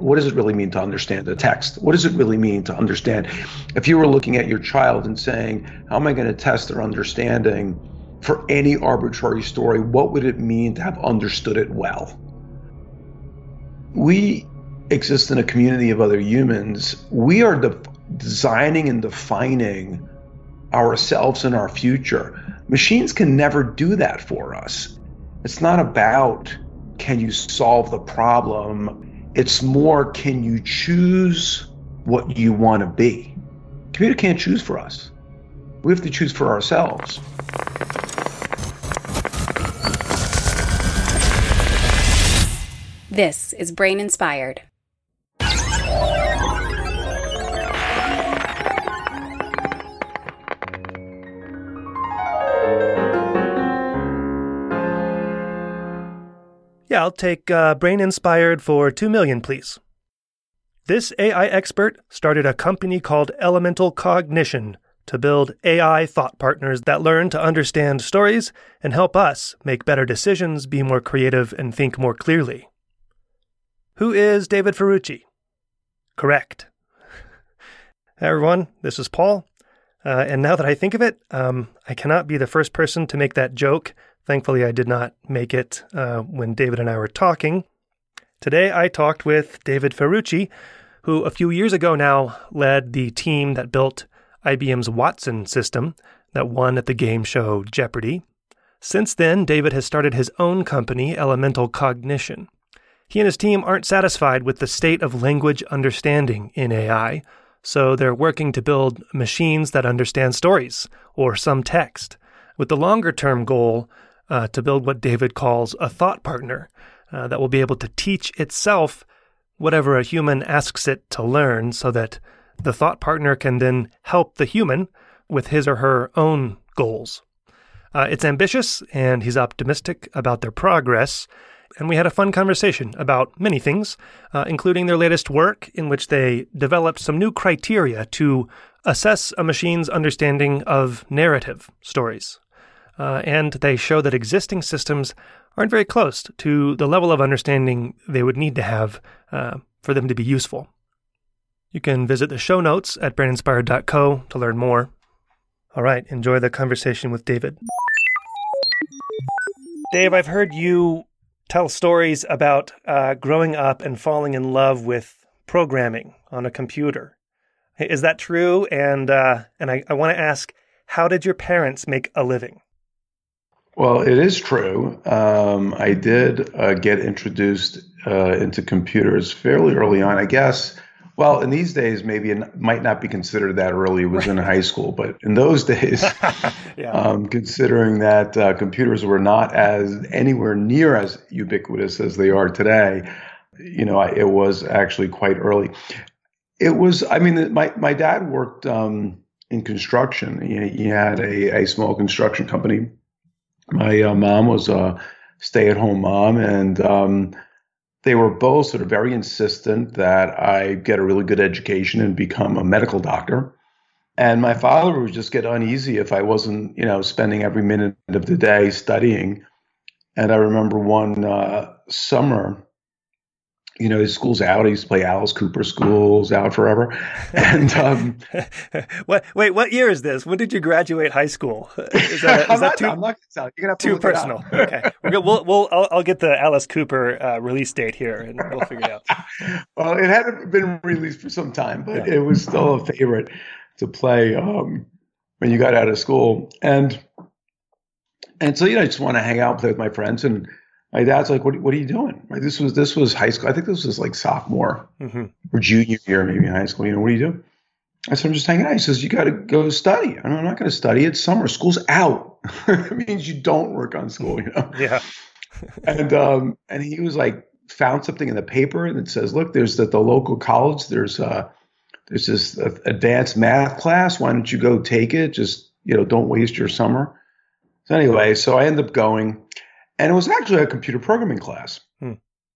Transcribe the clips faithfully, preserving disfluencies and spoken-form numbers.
what does it really mean to understand a text? What does it really mean to understand? If you were looking at your child and saying, how am I going to test their understanding for any arbitrary story, what would it mean to have understood it well? We exist in a community of other humans. We are de- designing and defining ourselves and our future. Machines can never do that for us. It's not about, can you solve the problem? It's more, can you choose what you want to be? Computer can't choose for us. We have to choose for ourselves. This is Brain Inspired. Yeah, I'll take uh, Brain Inspired for two million, please. This A I expert started a company called Elemental Cognition to build A I thought partners that learn to understand stories and help us make better decisions, be more creative, and think more clearly. Who is David Ferrucci? Correct. Hey everyone, this is Paul. Uh, and now that I think of it, um, I cannot be the first person to make that joke. Thankfully, I did not make it uh, when David and I were talking. Today, I talked with David Ferrucci, who a few years ago now led the team that built I B M's Watson system that won at the game show Jeopardy! Since then, David has started his own company, Elemental Cognition. He and his team aren't satisfied with the state of language understanding in A I, so they're working to build machines that understand stories or some text, with the longer-term goal uh, to build what David calls a thought partner uh, that will be able to teach itself whatever a human asks it to learn, so that the thought partner can then help the human with his or her own goals. Uh, it's ambitious, and he's optimistic about their progress. And we had a fun conversation about many things, uh, including their latest work in which they developed some new criteria to assess a machine's understanding of narrative stories. Uh, and they show that existing systems aren't very close to the level of understanding they would need to have uh, for them to be useful. You can visit the show notes at brain inspired dot co to learn more. All right, enjoy the conversation with David. Dave, I've heard you tell stories about uh, growing up and falling in love with programming on a computer. Is that true? And uh, and I, I want to ask, how did your parents make a living? Well, it is true. Um, I did uh, get introduced uh, into computers fairly early on, I guess. Well, in these days, maybe it might not be considered that early. It was right in high school. But in those days, yeah. um, considering that uh, computers were not as anywhere near as ubiquitous as they are today, you know, I, it was actually quite early. It was, I mean, my, my dad worked um, in construction. He, he had a, a small construction company. My uh, mom was a stay-at-home mom, and um they were both sort of very insistent that I get a really good education and become a medical doctor. And my father would just get uneasy if I wasn't, you know, spending every minute of the day studying. And I remember one uh, summer, you know, his school's out. I used to play Alice Cooper, School's Out Forever. And um, what? Wait, what year is this? When did you graduate high school? Is that, is I'm, that not, too, I'm not gonna tell you. You're gonna have to too look personal? It up. Okay, we'll, we'll, we'll I'll, I'll get the Alice Cooper uh, release date here, and we'll figure it out. Well, it hadn't been released for some time, but yeah. It was still a favorite to play um, when you got out of school. And and so, you know, I just want to hang out, play with my friends. And my dad's like, what, what are you doing? Like, this was this was high school. I think this was like sophomore mm-hmm. or junior year, maybe in high school. You know, what are you doing? I said, I'm just hanging out. He says, you got to go study. I I'm not going to study. It's summer. School's out. It means you don't work on school, you know? Yeah. and um, and he was like, found something in the paper and it says, look, there's at the local college, there's uh there's this uh, advanced math class. Why don't you go take it? Just, you know, don't waste your summer. So anyway, so I ended up going. And it was actually a computer programming class. Hmm.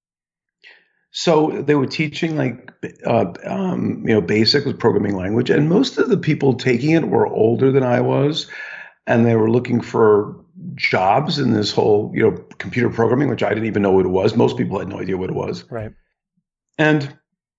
So they were teaching like, uh, um, you know, basic with programming language. And most of the people taking it were older than I was. And they were looking for jobs in this whole, you know, computer programming, which I didn't even know what it was. Most people had no idea what it was. Right. And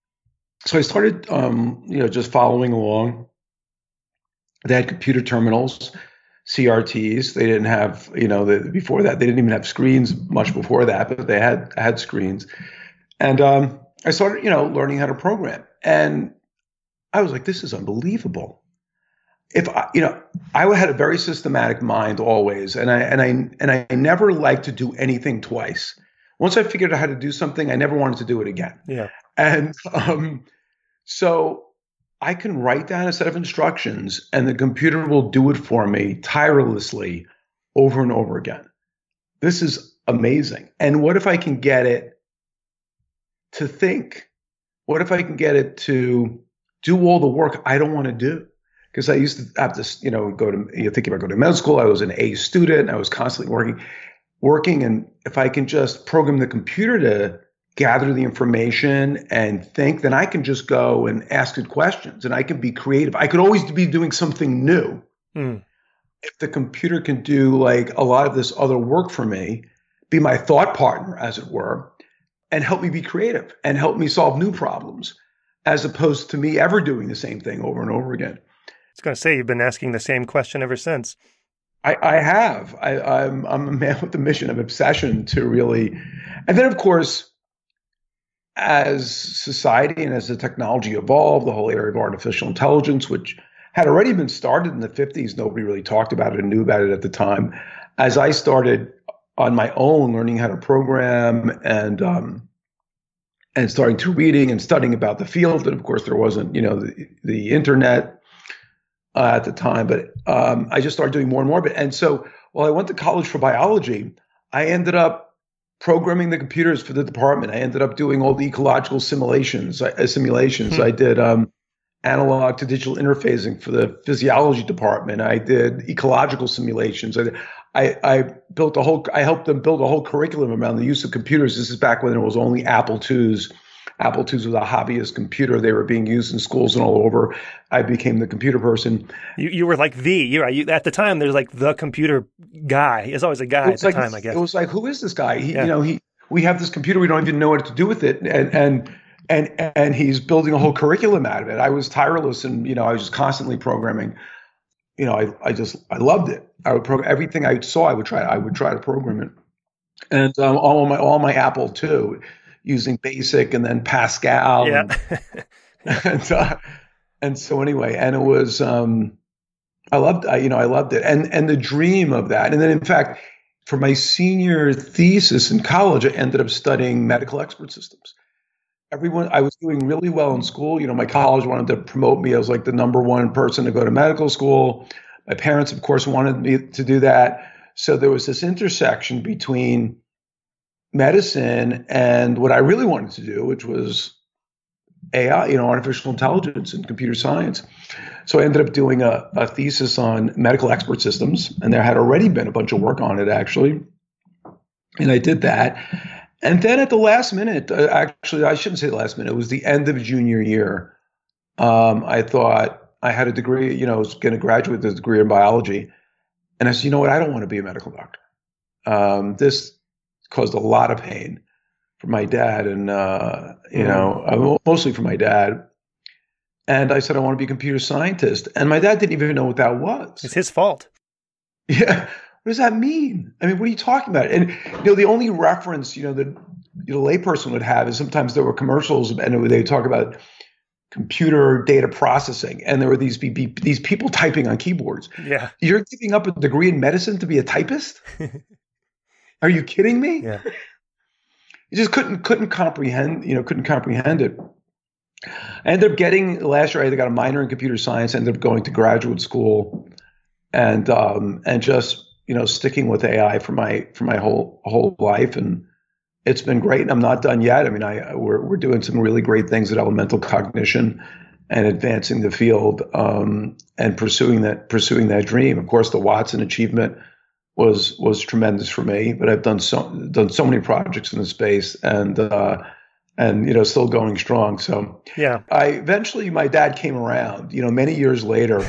So I started, um, you know, just following along. They had computer terminals, C R Ts. They didn't have, you know, the, before that, they didn't even have screens much before that, but they had had screens. And um, I started, you know, learning how to program. And I was like, this is unbelievable. If I, you know, I had a very systematic mind always, and I and I and I never liked to do anything twice. Once I figured out how to do something, I never wanted to do it again. Yeah. And um, so I can write down a set of instructions, and the computer will do it for me tirelessly over and over again. This is amazing. And what if I can get it to think? What if I can get it to do all the work I don't want to do? Because I used to have to, you know, go to, you know, thinking about going to medical school. I was an A student. I was constantly working, working. And if I can just program the computer to gather the information and think, then I can just go and ask it questions and I can be creative. I could always be doing something new. Mm. If the computer can do like a lot of this other work for me, be my thought partner, as it were, and help me be creative and help me solve new problems, as opposed to me ever doing the same thing over and over again. I was going to say, you've been asking the same question ever since. I, I have. I, I'm, I'm a man with a mission of obsession to really, and then of course, as society and as the technology evolved, the whole area of artificial intelligence, which had already been started in the fifties, nobody really talked about it and knew about it at the time. As I started on my own learning how to program and um, and starting to reading and studying about the field, and of course there wasn't, you know, the, the internet uh, at the time, but um, I just started doing more and more of it. And so while I went to college for biology, I ended up programming the computers for the department. I ended up doing all the ecological simulations. Uh, simulations. Hmm. I did um, analog to digital interfacing for the physiology department. I did ecological simulations. I, I, I built a whole. I helped them build a whole curriculum around the use of computers. This is back when there was only Apple twos. Apple twos was a hobbyist computer. They were being used in schools and all over. I became the computer person. You you were like the, you, you at the time, there's like the computer guy. There's always a guy at the like, time, I guess. It was like, who is this guy? He, yeah. You know, he we have this computer. We don't even know what to do with it. And, and, and, and he's building a whole curriculum out of it. I was tireless and, you know, I was just constantly programming. You know, I, I just, I loved it. I would program everything I saw. I would try, I would try to program it. And um, all my, all my Apple too, using BASIC and then Pascal. Yeah. And, and, uh, and so anyway, and it was, um, I loved, I, you know, I loved it. And, and the dream of that. And then in fact, for my senior thesis in college, I ended up studying medical expert systems. Everyone, I was doing really well in school. You know, my college wanted to promote me as like the number one person to go to medical school. My parents, of course, wanted me to do that. So there was this intersection between medicine and what I really wanted to do, which was A I, you know, artificial intelligence and computer science. So I ended up doing a, a thesis on medical expert systems, and there had already been a bunch of work on it, actually. And I did that. And then at the last minute, uh, actually, I shouldn't say the last minute, it was the end of junior year. Um, I thought I had a degree, you know, I was going to graduate with a degree in biology. And I said, you know what, I don't want to be a medical doctor. Um, this caused a lot of pain for my dad and, uh, you know, mostly for my dad. And I said, I want to be a computer scientist. And my dad didn't even know what that was. It's his fault. Yeah. What does that mean? I mean, what are you talking about? And, you know, the only reference, you know, that you know, layperson would have is sometimes there were commercials and they talk about computer data processing. And there were these, these people typing on keyboards. Yeah. You're giving up a degree in medicine to be a typist? Are you kidding me? Yeah. You just couldn't couldn't comprehend, you know, couldn't comprehend it. I ended up getting last year. I got a minor in computer science. Ended up going to graduate school, and um, and just you know sticking with A I for my for my whole whole life, and it's been great. And I'm not done yet. I mean, I we're we're doing some really great things at Elemental Cognition, and advancing the field, um, and pursuing that pursuing that dream. Of course, the Watson achievement was was tremendous for me, but I've done so done so many projects in the space, and uh, and you know still going strong. So yeah, I eventually my dad came around. You know, many years later,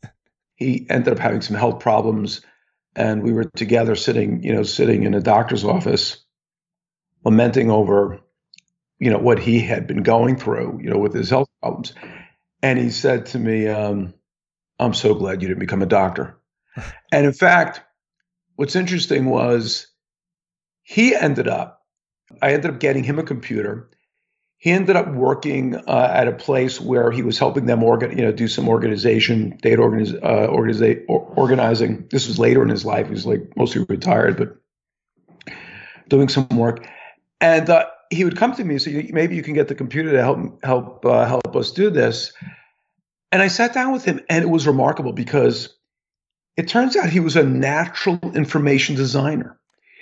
he ended up having some health problems, and we were together sitting you know sitting in a doctor's office, lamenting over you know, what he had been going through, you know, with his health problems. And he said to me, um, I'm so glad you didn't become a doctor. And in fact, what's interesting was he ended up, I ended up getting him a computer. He ended up working uh, at a place where he was helping them organ, you know, do some organization, data organiz, uh, organiza- or, organizing. This was later in his life. He was like mostly retired, but doing some work. And uh, he would come to me and say, maybe you can get the computer to help help uh, help us do this. And I sat down with him, and it was remarkable because it turns out he was a natural information designer.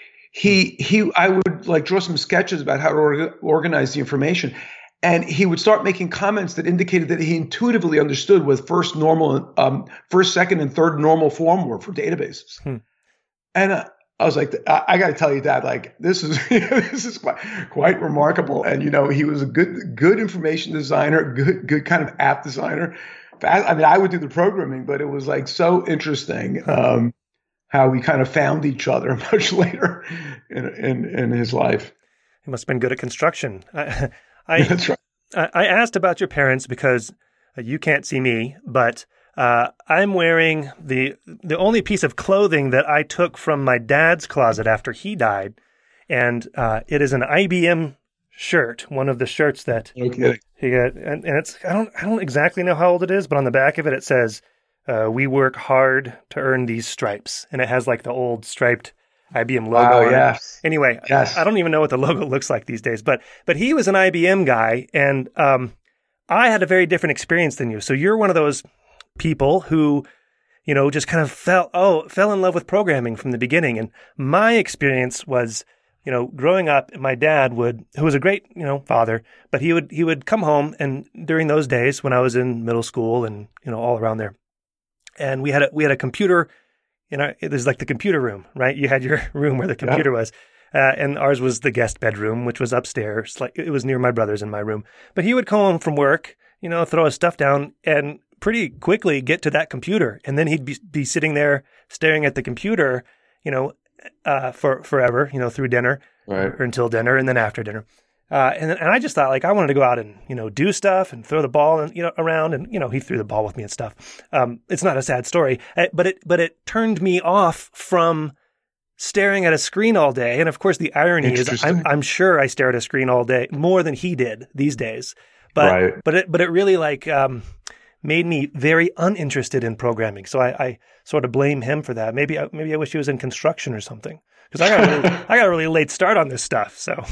He he, I would like draw some sketches about how to orga- organize the information, and he would start making comments that indicated that he intuitively understood what first normal, um, first, second, and third normal form were for databases. Hmm. And uh, I was like, I, I got to tell you, Dad, like this is this is quite quite remarkable. And you know, he was a good good information designer, good good kind of app designer. I mean, I would do the programming, but it was like so interesting. Um, how we kind of found each other much later in, in, in his life. He must have been good at construction. I, I, That's right. I, I asked about your parents because uh, you can't see me, but uh, I'm wearing the the only piece of clothing that I took from my dad's closet after he died, and uh, it is an I B M shirt, one of the shirts that okay. he got, and, and it's I don't I don't exactly know how old it is, but on the back of it it says, Uh, we work hard to earn these stripes. And it has like the old striped I B M logo wow, on yes. it. Anyway, yes. I, I don't even know what the logo looks like these days, but but he was an I B M guy, and um, I had a very different experience than you. So you're one of those people who, you know, just kind of fell, oh, fell in love with programming from the beginning. And my experience was, you know, growing up, my dad would, who was a great, you know, father, but he would, he would come home, and during those days when I was in middle school and, you know, all around there, and we had a, we had a computer, you know, it was like the computer room, right? You had your room where the computer yeah. was. Uh, and ours was the guest bedroom, which was upstairs. Like it was near my brother's and my room. But he would come home from work, you know, throw his stuff down and pretty quickly get to that computer. And then he'd be, be sitting there staring at the computer, you know, uh, for forever, you know, through dinner right. or until dinner and then after dinner. Uh, and and I just thought, like, I wanted to go out and, you know, do stuff and throw the ball and, you know, around. And, you know, he threw the ball with me and stuff. Um, it's not a sad story, but it but it turned me off from staring at a screen all day. And of course, the irony is I'm, I'm sure I stare at a screen all day more than he did these days. But right. but it but it really like um, made me very uninterested in programming. So I, I sort of blame him for that. Maybe I, maybe I wish he was in construction or something, because I got a really, I got a really late start on this stuff. So.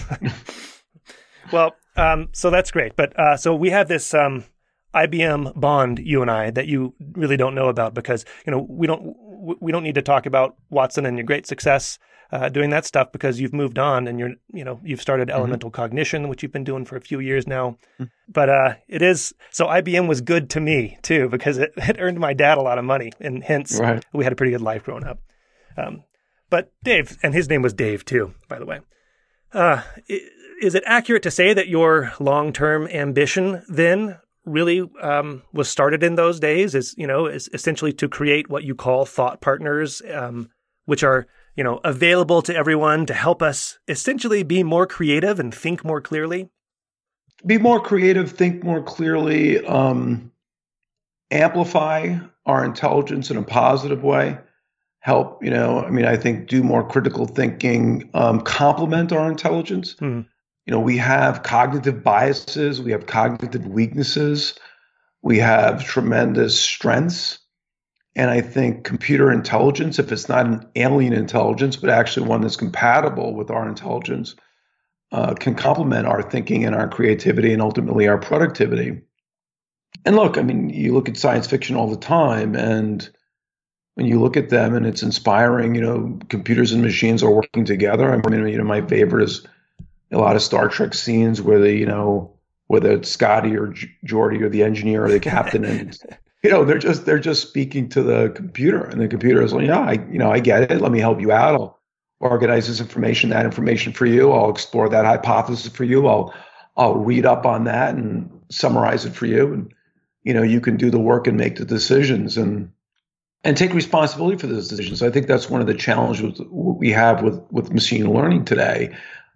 Well, um, so that's great. But uh, so we have this um, I B M bond, you and I, that you really don't know about, because, you know, we don't we don't need to talk about Watson and your great success uh, doing that stuff, because you've moved on and you're, you know, you've started mm-hmm. Elemental Cognition, which you've been doing for a few years now. Mm-hmm. But uh, it is so I B M was good to me too, because it, it earned my dad a lot of money, and hence right. we had a pretty good life growing up. Um, but Dave, and his name was Dave too, by the way. Uh, it, Is it accurate to say that your long-term ambition then really um, was started in those days? Is, you know, is essentially to create what you call thought partners, um, which are, you know, available to everyone to help us essentially be more creative and think more clearly? Be more creative, think more clearly, um, amplify our intelligence in a positive way. Help, you know, I mean, I think do more critical thinking, um, complement our intelligence. Mm. You know, we have cognitive biases, we have cognitive weaknesses, we have tremendous strengths. And I think computer intelligence, if it's not an alien intelligence, but actually one that's compatible with our intelligence, uh, can complement our thinking and our creativity and ultimately our productivity. And look, I mean, you look at science fiction all the time, and when you look at them and it's inspiring, you know, computers and machines are working together. I mean, you know, my favorite is a lot of Star Trek scenes where they, you know, whether it's Scotty or Geordi or the engineer or the captain, and you know, they're just they're just speaking to the computer, and the computer is like, yeah, I, you know, I get it. Let me help you out. I'll organize this information, that information for you. I'll explore that hypothesis for you. I'll I'll read up on that and summarize it for you, and you know, you can do the work and make the decisions and and take responsibility for those decisions. I think that's one of the challenges we have with with machine learning today.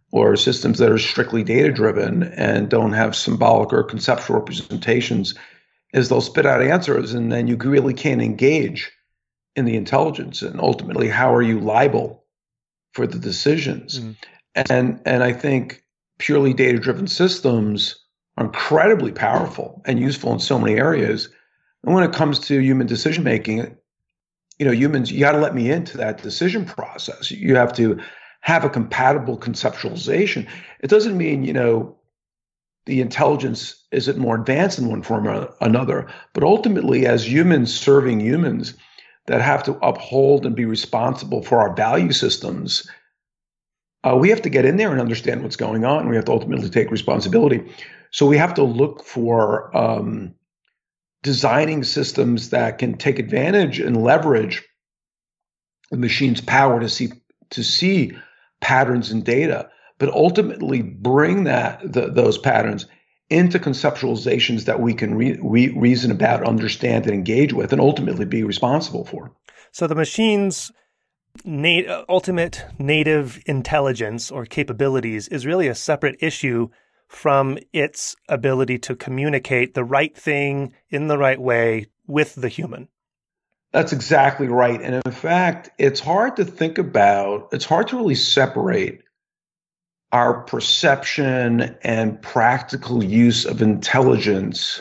or systems that are strictly data driven and don't have symbolic or conceptual representations, is they'll spit out answers and then you really can't engage in the intelligence. And ultimately, how are you liable for the decisions? Mm. And, and I think purely data driven systems are incredibly powerful and useful in so many areas. And when it comes to human decision making, you know, humans, you got to let me into that decision process. You have to have a compatible conceptualization. It doesn't mean, you know, the intelligence isn't more advanced in one form or another, but ultimately, as humans serving humans that have to uphold and be responsible for our value systems, uh, we have to get in there and understand what's going on. We have to ultimately take responsibility. So we have to look for um, designing systems that can take advantage and leverage the machine's power to see to see patterns in data, but ultimately bring that the, those patterns into conceptualizations that we can re, re, reason about, understand, and engage with, and ultimately be responsible for. So the machine's nat- ultimate native intelligence or capabilities is really a separate issue from its ability to communicate the right thing in the right way with the human. That's exactly right. And in fact, it's hard to think about, it's hard to really separate our perception and practical use of intelligence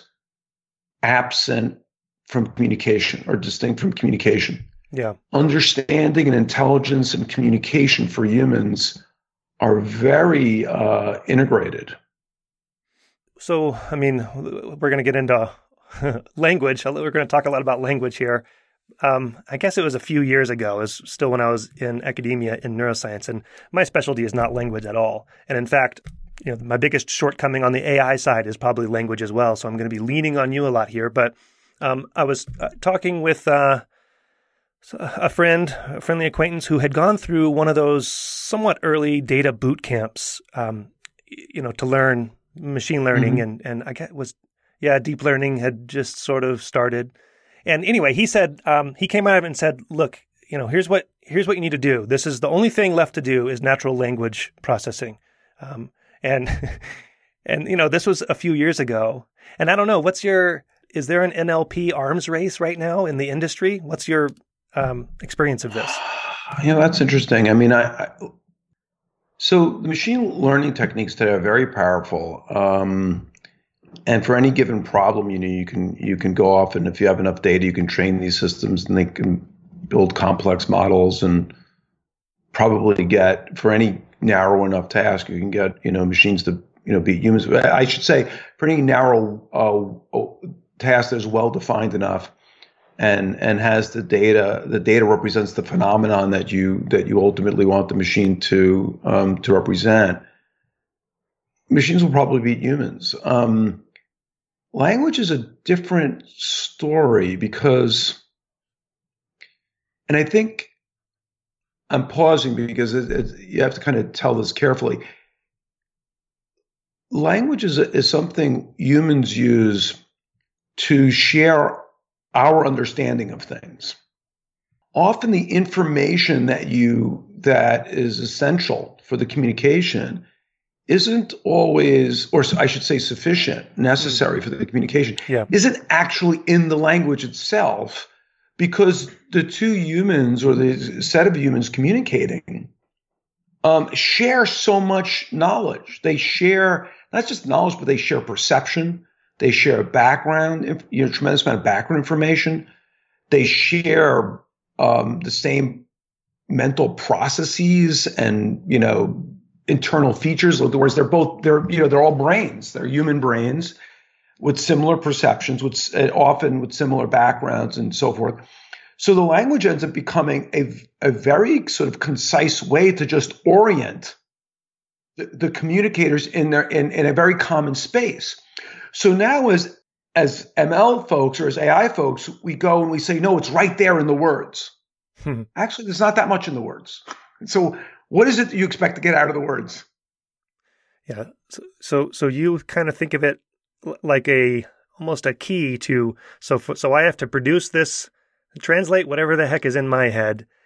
absent from communication or distinct from communication. Yeah. Understanding and intelligence and communication for humans are very uh, integrated. So, I mean, we're going to get into language. We're going to talk a lot about language here. Um, I guess it was a few years ago. It was still when I was in academia in neuroscience, and my specialty is not language at all. And in fact, you know, my biggest shortcoming on the A I side is probably language as well. So I'm going to be leaning on you a lot here. But um, I was uh, talking with uh, a friend, a friendly acquaintance who had gone through one of those somewhat early data boot camps, um, you know, to learn machine learning, mm-hmm. and and I guess it was yeah, deep learning had just sort of started. And anyway, he said, um, he came out and said, look, you know, here's what, here's what you need to do. This is the only thing left to do is natural language processing. Um, and, and, you know, this was a few years ago. And I don't know, what's your, is there an N L P arms race right now in the industry? What's your um, experience of this? Yeah, that's interesting. I mean, I, I so the machine learning techniques today are very powerful. Um, And for any given problem, you know, you can you can go off, and if you have enough data, you can train these systems, and they can build complex models, and probably get, for any narrow enough task, you can get, you know, machines to, you know, beat humans. I should say, for any narrow uh, task that is well defined enough, and and has the data, the data represents the phenomenon that you that you ultimately want the machine to um, to represent. Machines will probably beat humans. Um, Language is a different story because, and I think I'm pausing because it, it, you have to kind of tell this carefully. Language is, a, is something humans use to share our understanding of things. Often the information that you, that is essential for the communication isn't always, or I should say sufficient, necessary for the communication, yeah. isn't actually in the language itself, because the two humans or the set of humans communicating um, share so much knowledge. They share not just knowledge, but they share perception. They share background, you know, tremendous amount of background information. They share um, the same mental processes and, you know, internal features. In other words, they're both, they're, you know, they're all brains. They're human brains with similar perceptions, with often with similar backgrounds and so forth. So the language ends up becoming a, a very sort of concise way to just orient the, the communicators in their, in, in a very common space. So now as, as M L folks or as A I folks, we go and we say, no, it's right there in the words. Hmm. Actually, there's not that much in the words. So what is it that you expect to get out of the words? Yeah. So, so, so you kind of think of it like a, almost a key to, so, so I have to produce this, translate whatever the heck is in my head,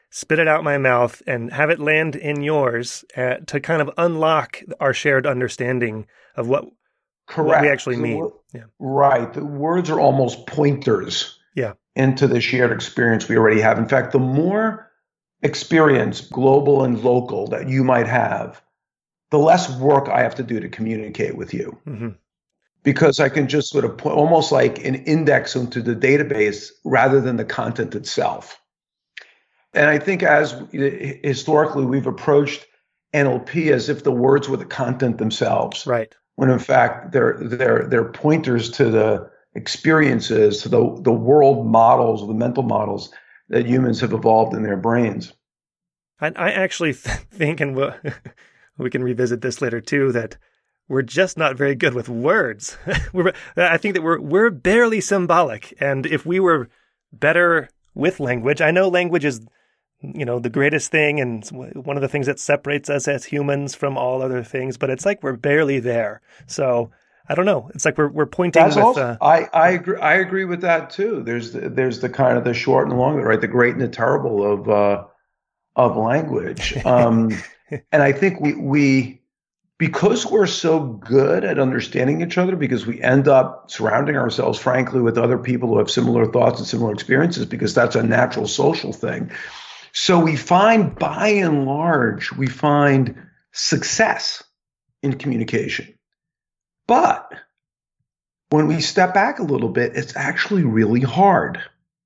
spit it out my mouth and have it land in yours uh, to kind of unlock our shared understanding of what, what we actually the mean. Wor- yeah. Right. The words are almost pointers yeah. into the shared experience we already have. In fact, the more experience, global and local, that you might have, the less work I have to do to communicate with you. Mm-hmm. Because I can just sort of put almost like an index into the database rather than the content itself. And I think as historically we've approached N L P as if the words were the content themselves. Right. When in fact they're they're they're pointers to the experiences, to the, the world models, the mental models that humans have evolved in their brains. I, I actually th- think, and we'll, we can revisit this later too, that we're just not very good with words. we're, I think that we're we're barely symbolic, and if we were better with language, I know language is, you know, the greatest thing and one of the things that separates us as humans from all other things, but it's like we're barely there. So I don't know. It's like we're we're pointing That's with. Also, uh, I I agree. I agree with that too. There's the, there's the kind of the short and the long, right? The great and the terrible of uh, of language. Um, and I think we we because we're so good at understanding each other, because we end up surrounding ourselves, frankly, with other people who have similar thoughts and similar experiences, because that's a natural social thing. So we find, by and large, we find success in communication. But when we step back a little bit, it's actually really hard.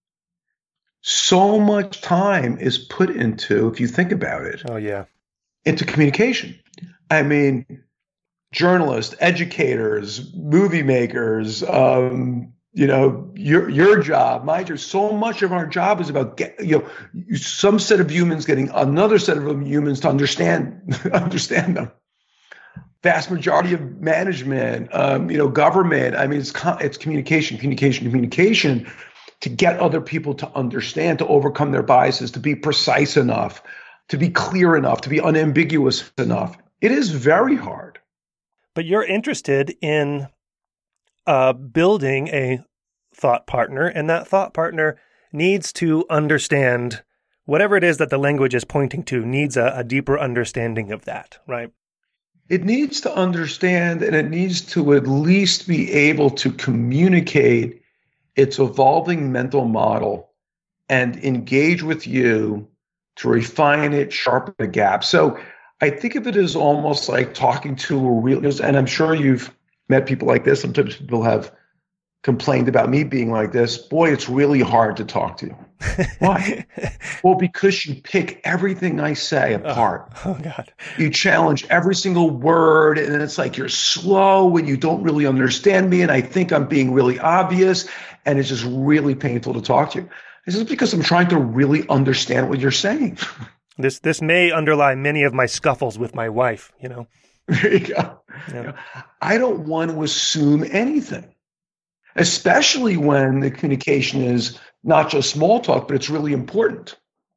So much time is put into, if you think about it, oh yeah, into communication. I mean, journalists, educators, movie makers, um, you know, your your job, my job. So much of our job is about get, you know, some set of humans getting another set of humans to understand understand them. Vast majority of management, um, you know, government. I mean, it's it's communication, communication, communication, to get other people to understand, to overcome their biases, to be precise enough, to be clear enough, to be unambiguous enough. It is very hard. But you're interested in uh, building a thought partner, and that thought partner needs to understand whatever it is that the language is pointing to, needs a, a deeper understanding of that, right? It needs to understand, and it needs to at least be able to communicate its evolving mental model and engage with you to refine it, sharpen the gap. So I think of it as almost like talking to a real, and I'm sure you've met people like this. Sometimes people have complained about me being like this. Boy, it's really hard to talk to you. Why? Well, because you pick everything I say apart. Oh, oh God. You challenge every single word, and it's like you're slow and you don't really understand me, and I think I'm being really obvious, and it's just really painful to talk to you. This is because I'm trying to really understand what you're saying. This this may underlie many of my scuffles with my wife, you know. There you go. Yeah. You know, I don't want to assume anything, especially when the communication is not just small talk, but it's really important.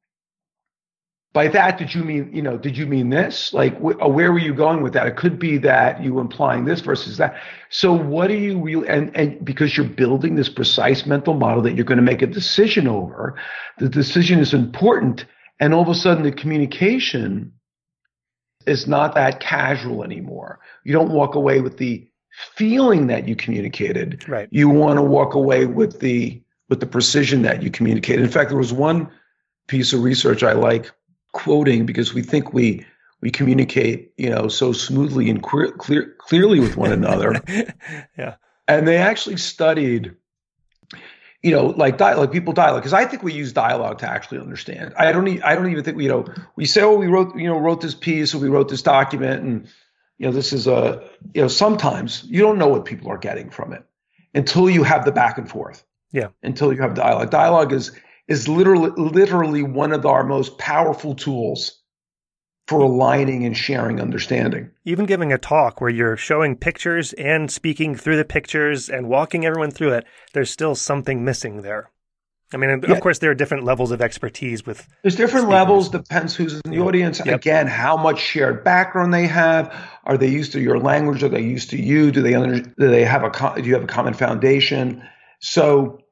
By that, did you mean, you know, did you mean this? Like, wh- where were you going with that? It could be that you were implying this versus that. So what do you really, and, and because you're building this precise mental model that you're going to make a decision over, the decision is important. And all of a sudden the communication is not that casual anymore. You don't walk away with the feeling that you communicated. Right. You want to walk away with the with the precision that you communicated. In fact, there was one piece of research I like quoting because we think we we communicate, you know, so smoothly and clear, clear, clearly with one another. Yeah. And they actually studied, you know, like dialogue, people dialogue, because I think we use dialogue to actually understand. I don't need, I don't even think we, you know, we say, oh, we wrote, you know, wrote this piece or we wrote this document, and you know, this is a, you know, sometimes you don't know what people are getting from it until you have the back and forth. Yeah. Until you have dialogue. Dialogue is is literally literally one of our most powerful tools for aligning and sharing understanding. Even giving a talk where you're showing pictures and speaking through the pictures and walking everyone through it, there's still something missing there. I mean, yeah. Of course, there are different levels of expertise with There's different speakers. Levels, depends who's in the yep. audience. Yep. Again, how much shared background they have. Are they used to your language? Are they used to you? Do they under, do they have a do you have a common foundation? So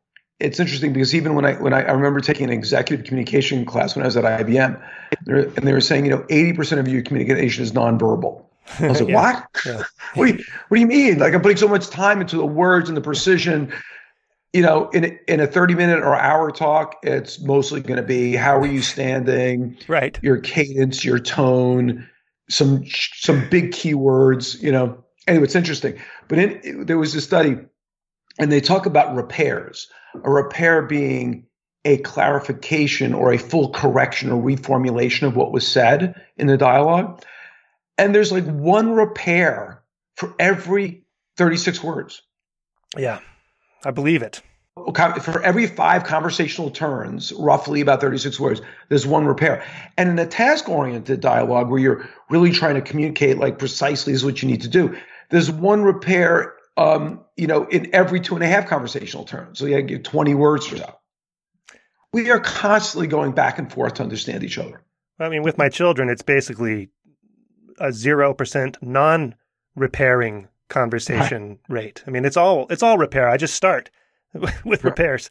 it's interesting because even when I when I, I remember taking an executive communication class when I was at I B M, and they were saying, you know, eighty percent of your communication is nonverbal. I was like, yeah. what? Yeah. what, do you, what do you mean? Like I'm putting so much time into the words and the precision. You know, in a, in a thirty minute or hour talk, it's mostly going to be how are you standing, right? Your cadence, your tone, some some big keywords. You know, anyway, it's interesting. But in, it, there was a study, and they talk about repairs. A repair being a clarification or a full correction or reformulation of what was said in the dialogue. And there's like one repair for every thirty-six words. Yeah. I believe it. For every five conversational turns, roughly about thirty-six words, there's one repair. And in a task-oriented dialogue where you're really trying to communicate like precisely is what you need to do, there's one repair, um, you know, in every two and a half conversational turns. So you get twenty words or so. We are constantly going back and forth to understand each other. I mean, with my children, it's basically a zero percent non-repairing conversation right. rate. I mean, it's all it's all repair. I just start with repairs.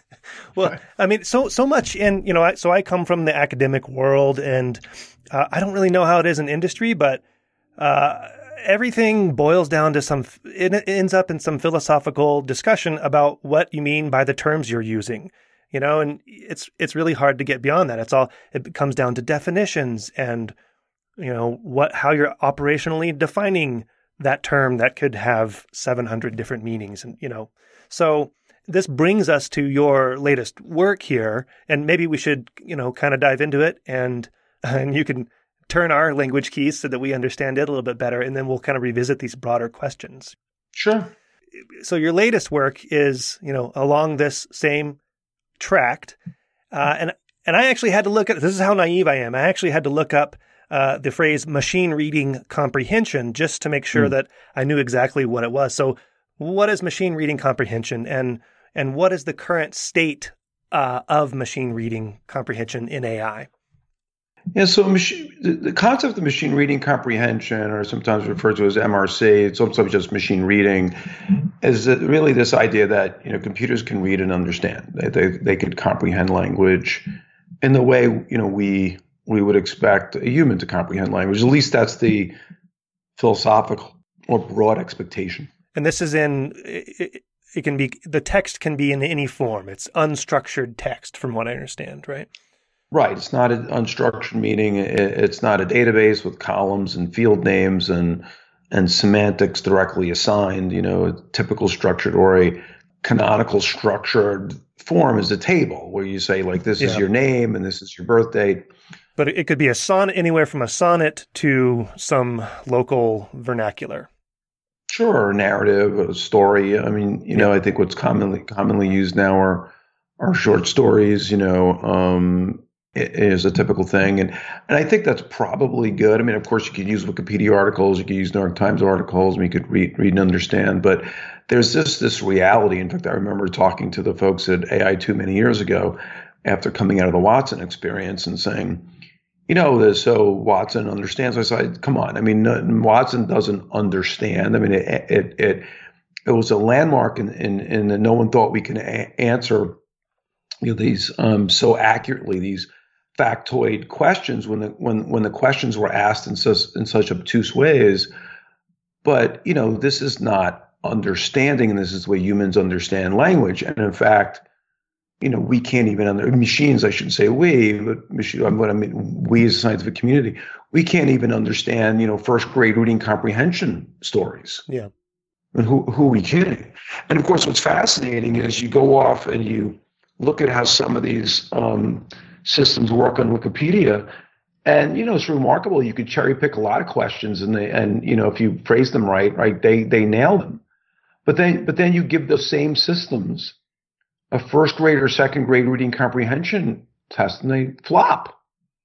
well, right. I mean, so so much in you know. I, so I come from the academic world, and uh, I don't really know how it is in industry, but uh, everything boils down to some. It ends up in some philosophical discussion about what you mean by the terms you're using. You know, and it's it's really hard to get beyond that. It's all it comes down to definitions and you know what how you're operationally defining that term that could have seven hundred different meanings. And, you know, so this brings us to your latest work here, and maybe we should, you know, kind of dive into it and, and you can turn our language keys so that we understand it a little bit better. And then we'll kind of revisit these broader questions. Sure. So your latest work is, you know, along this same tract. Uh, and, and I actually had to look at, this is how naive I am. I actually had to look up Uh, the phrase machine reading comprehension just to make sure mm. that I knew exactly what it was. So what is machine reading comprehension, and and what is the current state uh, of machine reading comprehension in A I? Yeah, so machine, the, the concept of machine reading comprehension, or sometimes referred to as M R C, it's sometimes just machine reading, is that really this idea that you know computers can read and understand. They they, they could comprehend language in the way you know we we would expect a human to comprehend language. At least that's the philosophical or broad expectation. And this is in, it, it can be, the text can be in any form. It's unstructured text from what I understand, right? Right. It's not an unstructured meaning. It's not a database with columns and field names and and semantics directly assigned. You know, a typical structured or a canonical structured form is a table where you say, like, this yeah. is your name and this is your birth date. But it could be a sonnet, anywhere from a sonnet to some local vernacular. Sure, a narrative, a story. I mean, you yeah. know, I think what's commonly commonly used now are are short stories. You know, um, it is a typical thing, and and I think that's probably good. I mean, of course, you could use Wikipedia articles, you could use New York Times articles, and you could read read and understand. But there's this this reality. In fact, I remember talking to the folks at A I two many years ago, after coming out of the Watson experience, and saying, you know, so Watson understands. I said, come on. I mean, Watson doesn't understand. I mean, it it it, it was a landmark, and in, in, in no one thought we can a- answer you know, these um, so accurately, these factoid questions when the when when the questions were asked in such in such obtuse ways. But you know, this is not understanding, and this is the way humans understand language. And in fact, you know, we can't even under machines. I shouldn't say we, but machine. What I mean, we as a scientific community, we can't even understand, you know, first grade reading comprehension stories. Yeah. And who who are we kidding? And of course, what's fascinating is you go off and you look at how some of these um, systems work on Wikipedia, and you know, it's remarkable. You could cherry pick a lot of questions, and they and you know, if you phrase them right, right, they they nail them. But then but then you give those same systems a first grade or second grade reading comprehension test, and they flop.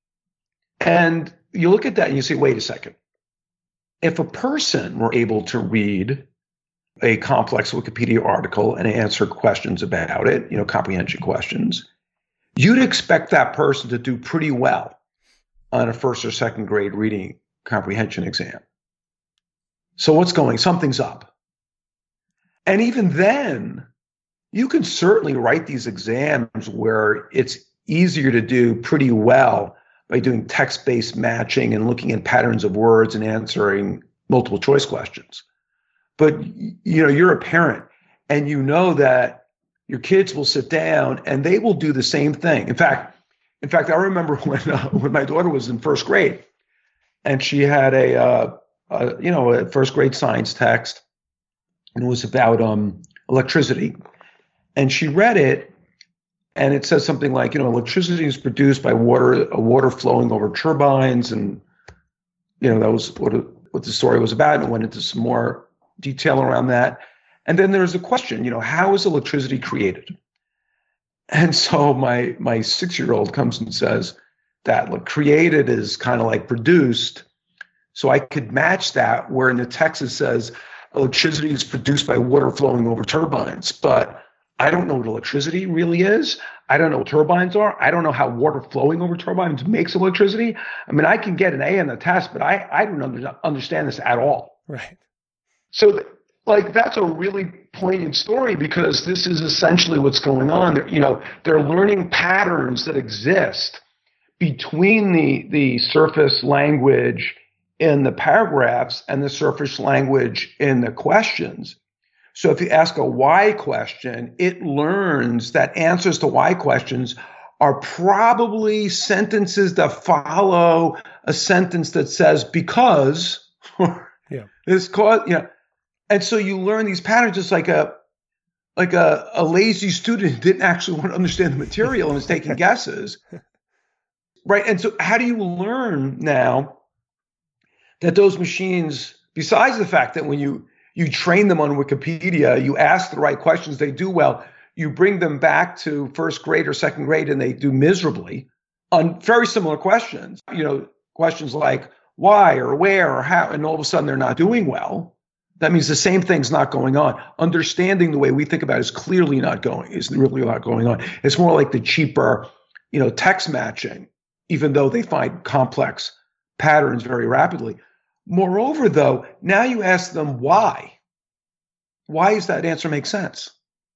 And you look at that and you say, wait a second. If a person were able to read a complex Wikipedia article and answer questions about it, you know, comprehension questions, you'd expect that person to do pretty well on a first or second grade reading comprehension exam. So what's going? Something's up. And even then, you can certainly write these exams where it's easier to do pretty well by doing text-based matching and looking at patterns of words and answering multiple choice questions. But you know, you're a parent and you know that your kids will sit down and they will do the same thing. In fact, in fact, I remember when uh, when my daughter was in first grade and she had a, uh, a you know a first grade science text, and it was about um, electricity, and she read it. And it says something like, you know, electricity is produced by water, uh, water flowing over turbines. And, you know, that was what, it, what the story was about. And it went into some more detail around that. And then there's a question, you know, how is electricity created? And so my my six-year-old comes and says that like, created is kind of like produced. So I could match that where in the text it says electricity is produced by water flowing over turbines. But I don't know what electricity really is. I don't know what turbines are. I don't know how water flowing over turbines makes electricity. I mean, I can get an A on the test, but I, I don't under, understand this at all. Right. So, like, that's a really poignant story because this is essentially what's going on. They're, you know, they're learning patterns that exist between the, the surface language in the paragraphs and the surface language in the questions. So if you ask a why question, it learns that answers to why questions are probably sentences that follow a sentence that says because yeah. this cause, you know, and so you learn these patterns just like a like a, a lazy student who didn't actually want to understand the material and is taking guesses. Right. And so how do you learn now that those machines, besides the fact that when you You train them on Wikipedia, you ask the right questions, they do well. You bring them back to first grade or second grade and they do miserably on very similar questions. You know, questions like why or where or how, and all of a sudden they're not doing well. That means the same thing's not going on. Understanding the way we think about it is clearly not going, is really not going on. It's more like the cheaper, you know, text matching, even though they find complex patterns very rapidly. Moreover, though, now you ask them why. Why does that answer make sense?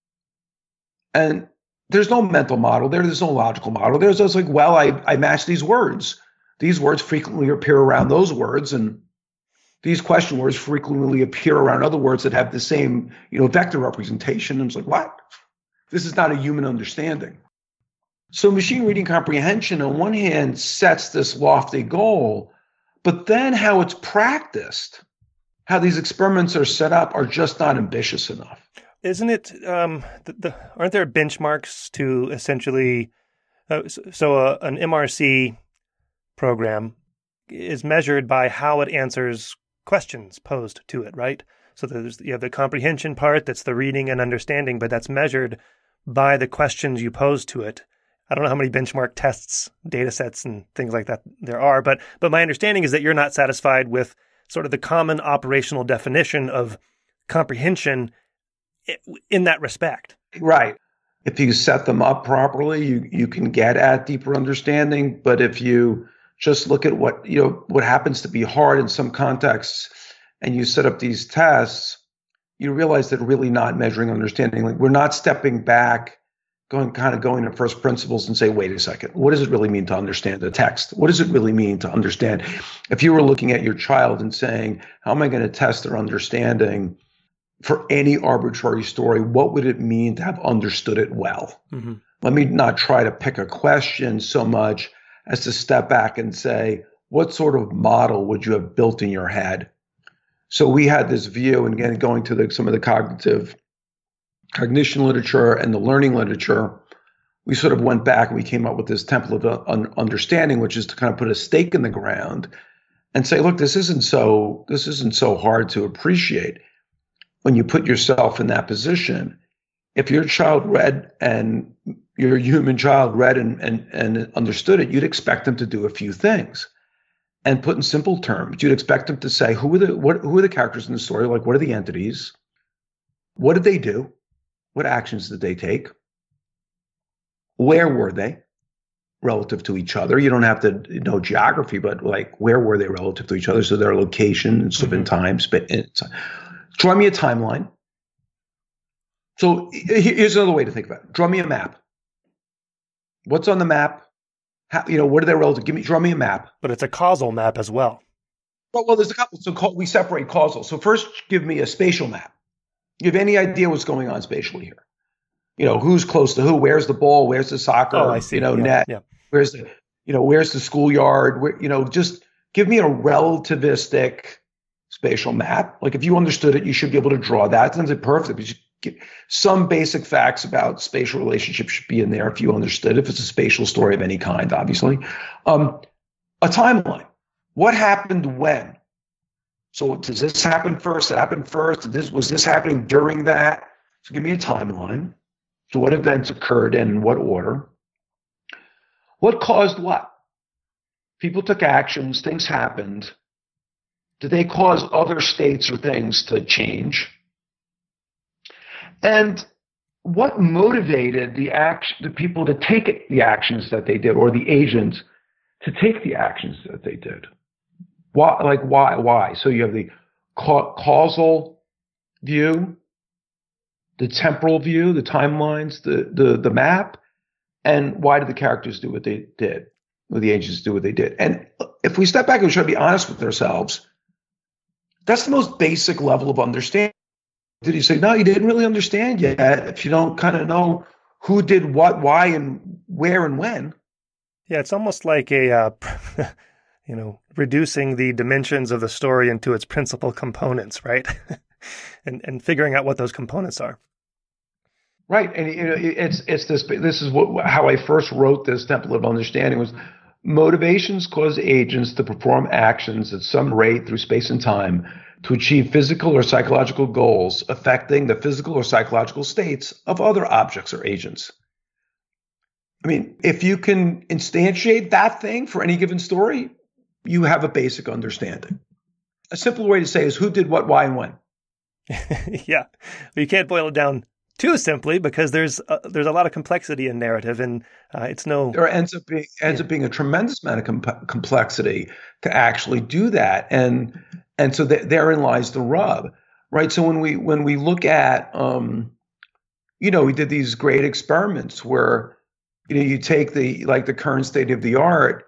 And there's no mental model there. There's no logical model. There's just like, well, I, I match these words. These words frequently appear around those words, and these question words frequently appear around other words that have the same, you know, vector representation. And it's like, what? This is not a human understanding. So machine reading comprehension, on one hand, sets this lofty goal, but then how it's practiced, how these experiments are set up, are just not ambitious enough. Isn't it, um, the, the, aren't there benchmarks to essentially, uh, so, so a, an M R C program is measured by how it answers questions posed to it, right? So there's, you have the comprehension part, that's the reading and understanding, but that's measured by the questions you pose to it. I don't know how many benchmark tests, data sets, and things like that there are, but but my understanding is that you're not satisfied with sort of the common operational definition of comprehension in that respect. Right. If you set them up properly, you, you can get at deeper understanding. But if you just look at what, you know, what happens to be hard in some contexts and you set up these tests, you realize that really not measuring understanding. Like, we're not stepping back, going kind of going to first principles and say, wait a second, what does it really mean to understand the text? What does it really mean to understand? If you were looking at your child and saying, how am I going to test their understanding for any arbitrary story, what would it mean to have understood it well? Mm-hmm. Let me not try to pick a question so much as to step back and say, what sort of model would you have built in your head? So we had this view, and again, going to the, some of the cognitive cognition literature and the learning literature, we sort of went back and we came up with this template of understanding, which is to kind of put a stake in the ground and say, look, this isn't so, this isn't so hard to appreciate. When you put yourself in that position, if your child read and your human child read and, and, and understood it, you'd expect them to do a few things. And put in simple terms, you'd expect them to say, who are the, what, who are the characters in the story? Like, what are the entities? What did they do? What actions did they take? Where were they relative to each other? You don't have to know geography, but like, where were they relative to each other? So their location and stuff in time. Draw me a timeline. So here's another way to think about it. Draw me a map. What's on the map? How, you know, what are they relative? Give me, draw me a map. But it's a causal map as well. Well, well, there's a couple. So we separate causal. So first, give me a spatial map. You have any idea what's going on spatially here? You know, who's close to who? Where's the ball? Where's the soccer? Oh, I see. You know, yeah, net. Yeah. Where's the, you know, where's the schoolyard? Where, you know, just give me a relativistic spatial map. Like if you understood it, you should be able to draw that. It's not perfect, but you get some basic facts about spatial relationships should be in there if you understood. If it's a spatial story of any kind, obviously, um, a timeline. What happened when? So does this happen first? It happened first. Did this was this happening during that? So give me a timeline. So what events occurred and in what order? What caused what? People took actions, things happened. Did they cause other states or things to change? And what motivated the action, the people to take the actions that they did, or the agents to take the actions that they did? Why, like why, why? So you have the ca- causal view, the temporal view, the timelines, the, the, the map, and why did the characters do what they did, or the agents do what they did? And if we step back and try to be honest with ourselves, that's the most basic level of understanding. Did you say, no, you didn't really understand yet if you don't kind of know who did what, why, and where and when? Yeah, it's almost like a, uh, you know, reducing the dimensions of the story into its principal components, right? and and figuring out what those components are. Right, and you know, it's it's this. This is what how I first wrote this template of understanding was motivations cause agents to perform actions at some rate through space and time to achieve physical or psychological goals affecting the physical or psychological states of other objects or agents. I mean, if you can instantiate that thing for any given story, you have a basic understanding. A simple way to say is who did what, why, and when. Yeah, you can't boil it down too simply because there's a, there's a lot of complexity in narrative, and uh, it's no. There ends up being ends yeah. up being a tremendous amount of com- complexity to actually do that, and and so th- therein lies the rub, right? So when we when we look at, um, you know, we did these great experiments where, you know, you take the like the current state of the art.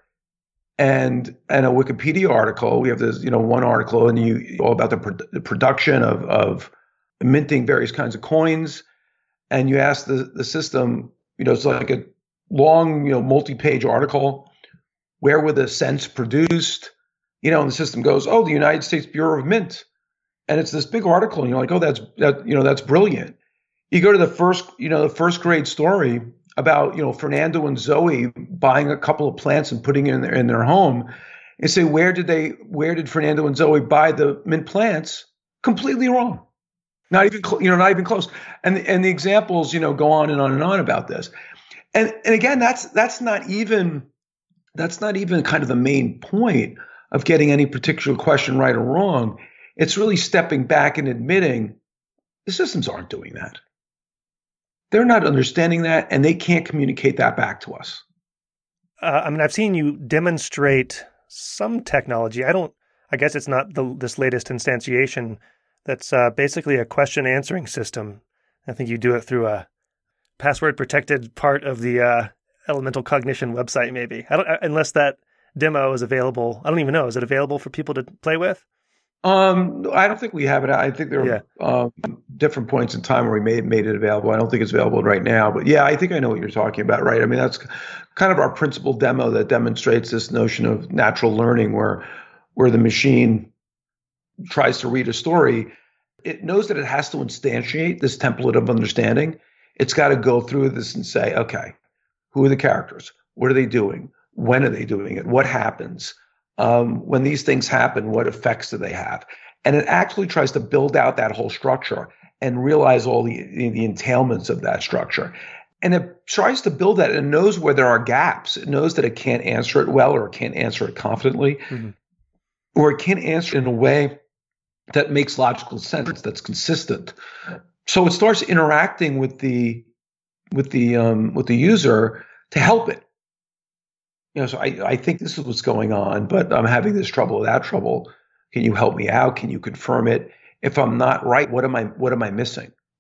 And and a Wikipedia article, we have this, you know, one article, and you all about the, pro- the production of of minting various kinds of coins, and you ask the the system, you know, it's like a long, you know, multi-page article, where were the cents produced, you know, and the system goes, oh, the United States Bureau of Mint, and it's this big article, and you're like, oh, that's that, you know, that's brilliant. You go to the first, you know, the first grade story about, you know, Fernando and Zoe buying a couple of plants and putting it in their in their home, and say, where did they, where did Fernando and Zoe buy the mint plants? Completely wrong. Not even, you know, not even close. And and the examples, you know, go on and on and on about this. And and again, that's that's not even that's not even kind of the main point of getting any particular question right or wrong. It's really stepping back and admitting the systems aren't doing that. They're not understanding that, and they can't communicate that back to us. Uh, I mean, I've seen you demonstrate some technology. I don't, I guess it's not the, this latest instantiation that's uh, basically a question answering system. I think you do it through a password protected part of the uh, Elemental Cognition website, maybe. I don't, unless that demo is available. I don't even know. Is it available for people to play with? Um, I don't think we have it. I think there are yeah. um, different points in time where we made made it available. I don't think it's available right now, but yeah, I think I know what you're talking about, right? I mean, that's kind of our principal demo that demonstrates this notion of natural learning, where where the machine tries to read a story. It knows that it has to instantiate this template of understanding. It's got to go through this and say, okay, who are the characters? What are they doing? When are they doing it? What happens? Um, when these things happen, what effects do they have? And it actually tries to build out that whole structure and realize all the, the entailments of that structure. And it tries to build that and knows where there are gaps. It knows that it can't answer it well, or it can't answer it confidently, mm-hmm. or it can't answer it in a way that makes logical sense, that's consistent. So it starts interacting with the with the um, with the user to help it. You know, so I, I think this is what's going on, but I'm having this trouble or that trouble. Can you help me out? Can you confirm it? If I'm not right, what am I what am I missing?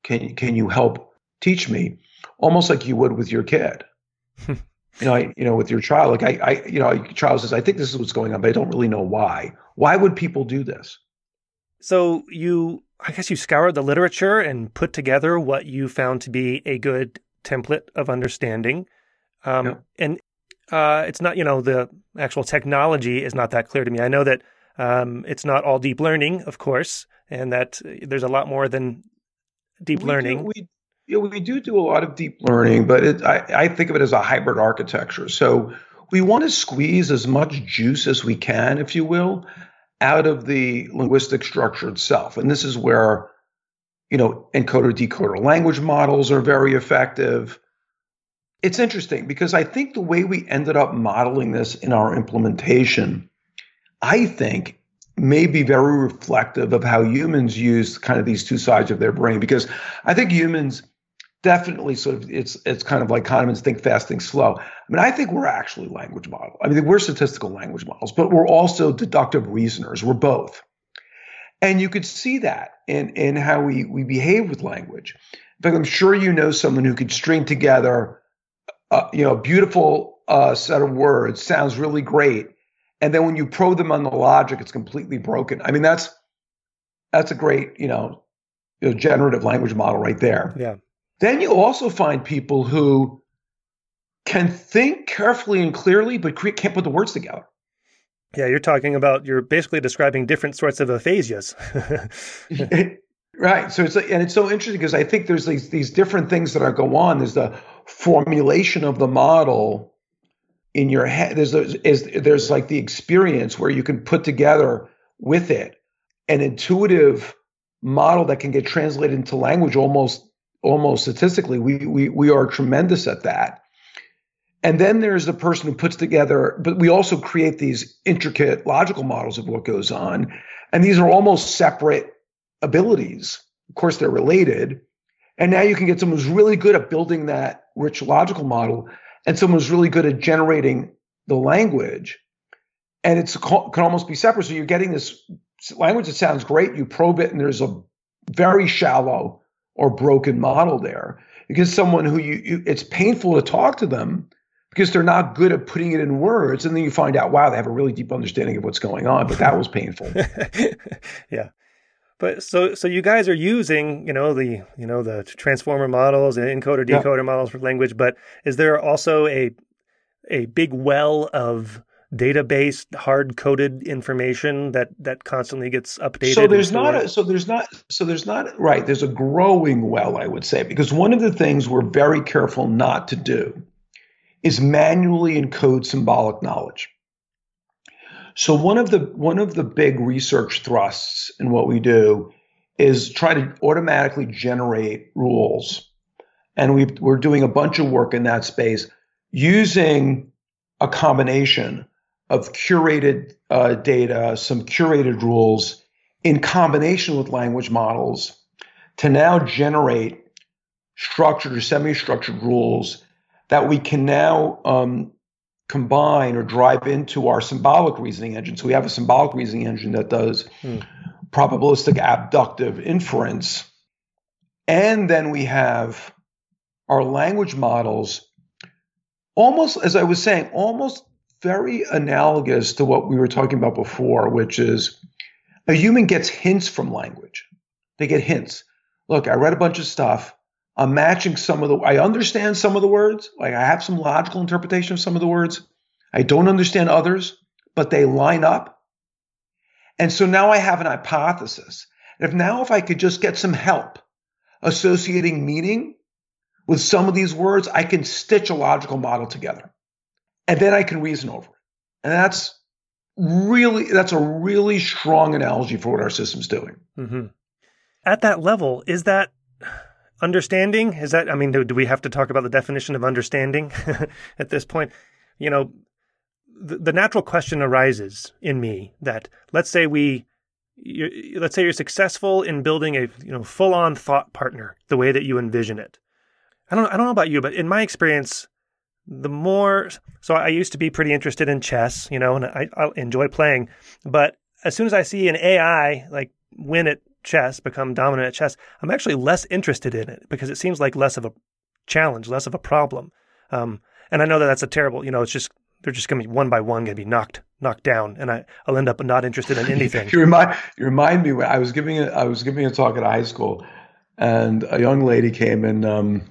can, can you help teach me? Almost like you would with your kid. you know, I, you know, with your child, like I, I, you know, your child says, I think this is what's going on, but I don't really know why. Why would people do this? So you, I guess you scoured the literature and put together what you found to be a good template of understanding. Um, yeah. And uh, it's not, you know, the actual technology is not that clear to me. I know that um, it's not all deep learning, of course, and that there's a lot more than deep we learning. Do, we, yeah, we do do a lot of deep learning, but it, I, I think of it as a hybrid architecture. So we want to squeeze as much juice as we can, if you will, out of the linguistic structure itself. And this is where, you know, encoder decoder language models are very effective. It's interesting because I think the way we ended up modeling this in our implementation, I think may be very reflective of how humans use kind of these two sides of their brain. Because I think humans definitely sort of, it's it's kind of like Kahneman's think fast, think slow. I mean, I think we're actually language model. I mean, we're statistical language models, but we're also deductive reasoners. We're both. And you could see that in, in how we, we behave with language. In fact, I'm sure you know someone who could string together uh, you know, a beautiful uh, set of words, sounds really great. And then when you probe them on the logic, it's completely broken. I mean, that's that's a great, you know, you know generative language model right there. Yeah. Then you also find people who can think carefully and clearly, but can't put the words together. Yeah, you're talking about, you're basically describing different sorts of aphasias. Right. So it's, and it's so interesting because I think there's these, these different things that are go on. There's the formulation of the model in your head. There's, is, there's like the experience where you can put together with it an intuitive model that can get translated into language almost almost statistically. We we we are tremendous at that. And then there's the person who puts together, but we also create these intricate logical models of what goes on. And these are almost separate abilities. Of course, they're related. And now you can get someone who's really good at building that rich logical model and someone who's really good at generating the language. And it's can almost be separate. So you're getting this language that sounds great. You probe it, and there's a very shallow or broken model there. Because someone who you, you it's painful to talk to them because they're not good at putting it in words. And then you find out, wow, they have a really deep understanding of what's going on. But that was painful. Yeah. But so so you guys are using, you know, the you know the transformer models and encoder decoder yeah. models for language, but is there also a a big well of database hard coded information that that constantly gets updated? So there's not a, so there's not so there's not right, there's a growing well, I would say, because one of the things we're very careful not to do is manually encode symbolic knowledge. So one of the one of the big research thrusts in what we do is try to automatically generate rules. And we we're doing a bunch of work in that space using a combination of curated uh, data, some curated rules in combination with language models to now generate structured or semi-structured rules that we can now um, combine or drive into our symbolic reasoning engine. So we have a symbolic reasoning engine that does hmm. probabilistic abductive inference. And then we have our language models, almost, as I was saying, almost very analogous to what we were talking about before, which is a human gets hints from language. They get hints. Look, I read a bunch of stuff. I'm matching some of the, I understand some of the words. Like I have some logical interpretation of some of the words. I don't understand others, but they line up. And so now I have an hypothesis. If now if I could just get some help associating meaning with some of these words, I can stitch a logical model together. And then I can reason over it. And that's really, that's a really strong analogy for what our system's doing. Mm-hmm. At that level, is that understanding? Is that, I mean, do, do we have to talk about the definition of understanding at this point? You know, the, the natural question arises in me that let's say we, you, let's say you're successful in building a you know full-on thought partner the way that you envision it. I don't, I don't know about you, but in my experience, the more, so I used to be pretty interested in chess, you know, and I, I enjoy playing, but as soon as I see an A I like win at chess, become dominant at chess, I'm actually less interested in it because it seems like less of a challenge, less of a problem. Um, and I know that that's a terrible, you know, it's just, they're just going to be one by one going to be knocked knocked down, and I, I'll end up not interested in anything. you remind you remind me when I was giving a, I was giving a talk at a high school, and a young lady came and um,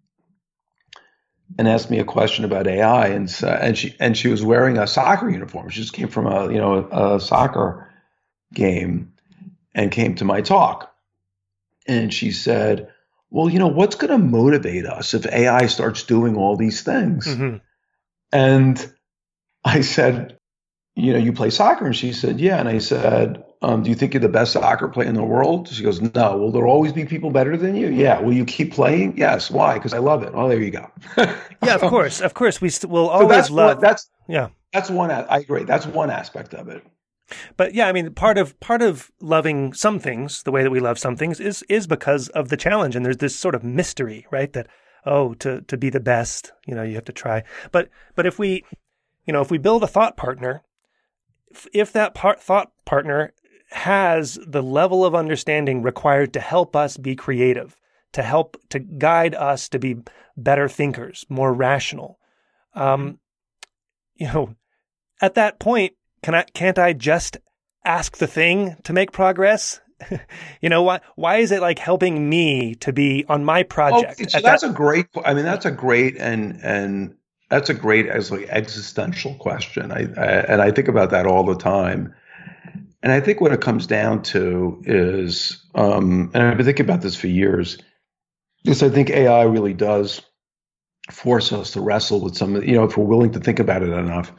and asked me a question about A I, and uh, and she and she was wearing a soccer uniform. She just came from a you know a soccer game, and came to my talk, and she said, "Well, you know, what's going to motivate us if A I starts doing all these things?" Mm-hmm. And I said, "You know, you play soccer?" And she said, "Yeah." And I said, um, "Do you think you're the best soccer player in the world?" She goes, "No." "Will there always be people better than you?" "Yeah." "Will you keep playing?" "Yes." "Why?" "Because I love it." "Oh, there you go." Yeah, of course, of course, we st- will always so that's love. One, that's yeah, that's one. I agree. That's one aspect of it. But yeah, I mean, part of part of loving some things, the way that we love some things, is is because of the challenge, and there's this sort of mystery, right? That oh, to to be the best, you know, you have to try. But but if we, you know, if we build a thought partner, if, if that part, thought partner has the level of understanding required to help us be creative, to help to guide us to be better thinkers, more rational, um, you know, at that point. Can I, can't I just ask the thing to make progress? you know, why, why is it like helping me to be on my project? Oh, so that's that- a great, I mean, that's a great, and, and that's a great as like existential question. I, I, and I think about that all the time. And I think what it comes down to is, um, and I've been thinking about this for years, is I think A I really does force us to wrestle with some of, you know, if we're willing to think about it enough,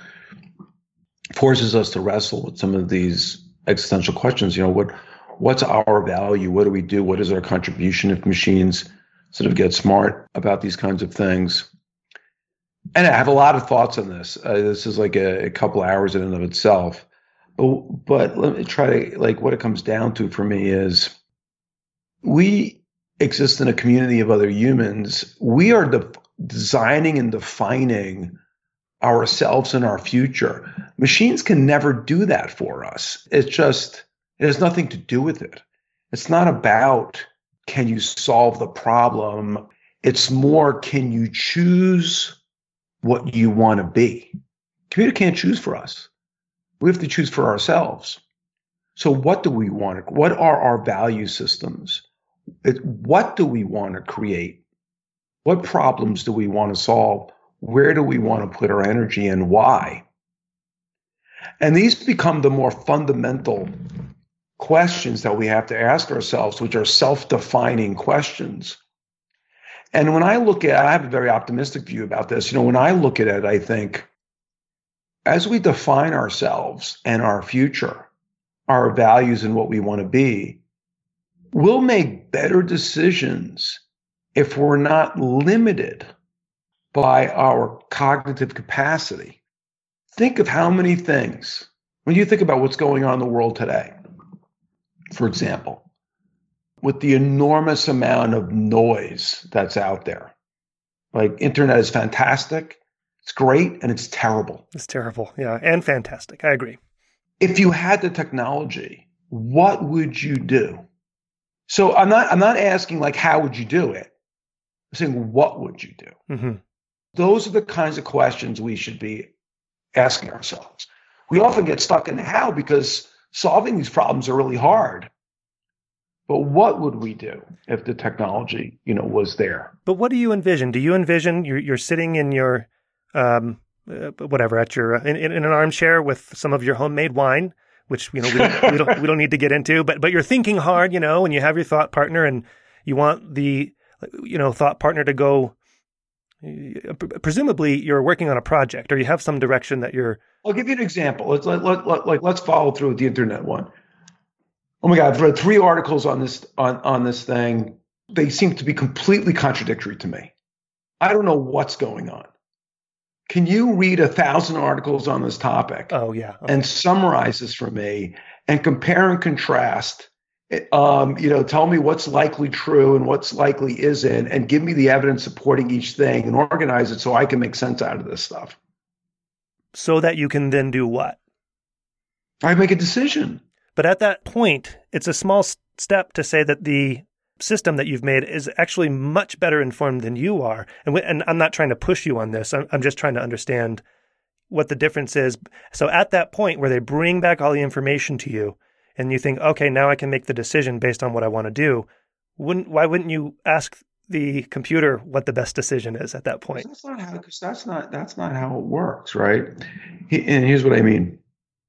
forces us to wrestle with some of these existential questions. You know, what what's our value? What do we do? What is our contribution if machines sort of get smart about these kinds of things? And I have a lot of thoughts on this. Uh, this is like a, a couple hours in and of itself. But, but let me try to, like, what it comes down to for me is we exist in a community of other humans. We are de- designing and defining ourselves and our future. Machines can never do that for us. It's just, it has nothing to do with it. It's not about, can you solve the problem? It's more, can you choose what you want to be? Computer can't choose for us. We have to choose for ourselves. So what do we want? What are our value systems? It, what do we want to create? What problems do we want to solve? Where do we want to put our energy and why? And these become the more fundamental questions that we have to ask ourselves, which are self-defining questions. And when I look at, I have a very optimistic view about this. You know, when I look at it, I think as we define ourselves and our future, our values and what we want to be, we'll make better decisions if we're not limited by our cognitive capacity. Think of how many things, when you think about what's going on in the world today, for example, with the enormous amount of noise that's out there. Like, internet is fantastic, it's great, and it's terrible. It's terrible, yeah, and fantastic. I agree. If you had the technology, what would you do? So I'm not I'm not asking like how would you do it? I'm saying what would you do? Mm-hmm. Those are the kinds of questions we should be asking ourselves. We often get stuck in how because solving these problems are really hard. But what would we do if the technology, you know, was there? But what do you envision? Do you envision you're, you're sitting in your, um, uh, whatever, at your in, in an armchair with some of your homemade wine, which you know we don't, we don't we don't need to get into, but but you're thinking hard, you know, and you have your thought partner, and you want the, you know, thought partner to go. Presumably, you're working on a project, or you have some direction that you're. I'll give you an example. Let's let, let, let like let's follow through with the internet one. Oh my God, I've read three articles on this on, on this thing. They seem to be completely contradictory to me. I don't know what's going on. Can you read a thousand articles on this topic? Oh yeah, okay. And summarize this for me and compare and contrast? Um, you know, tell me what's likely true and what's likely isn't, and give me the evidence supporting each thing and organize it so I can make sense out of this stuff. So that you can then do what? I make a decision. But at that point, it's a small step to say that the system that you've made is actually much better informed than you are. And, we, and I'm not trying to push you on this. I'm, I'm just trying to understand what the difference is. So at that point where they bring back all the information to you and you think, okay, now I can make the decision based on what I want to do, wouldn't why wouldn't you ask the computer what the best decision is at that point? That's not how, because that's not that's not how it works, right? He, and here's what I mean.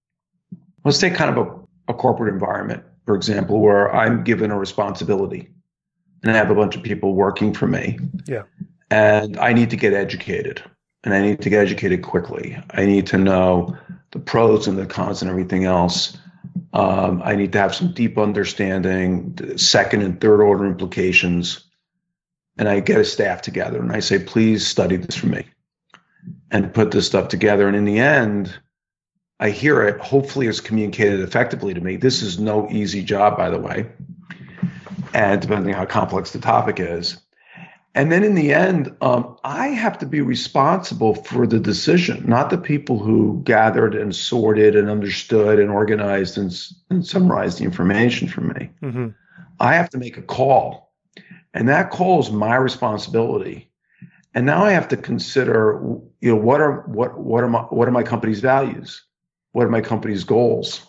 Let's take kind of a, a corporate environment, for example, where I'm given a responsibility and I have a bunch of people working for me. Yeah. And I need to get educated, and I need to get educated quickly. I need to know the pros and the cons and everything else. Um, I need to have some deep understanding, second and third order implications. And I get a staff together and I say, please study this for me and put this stuff together. And in the end, I hear it. Hopefully it's communicated effectively to me. This is no easy job, by the way. And depending on how complex the topic is. And then in the end, um, I have to be responsible for the decision, not the people who gathered and sorted and understood and organized and, and summarized the information for me. Mm-hmm. I have to make a call. And that call is my responsibility. And now I have to consider, you know, what are what what are my what are my company's values? What are my company's goals?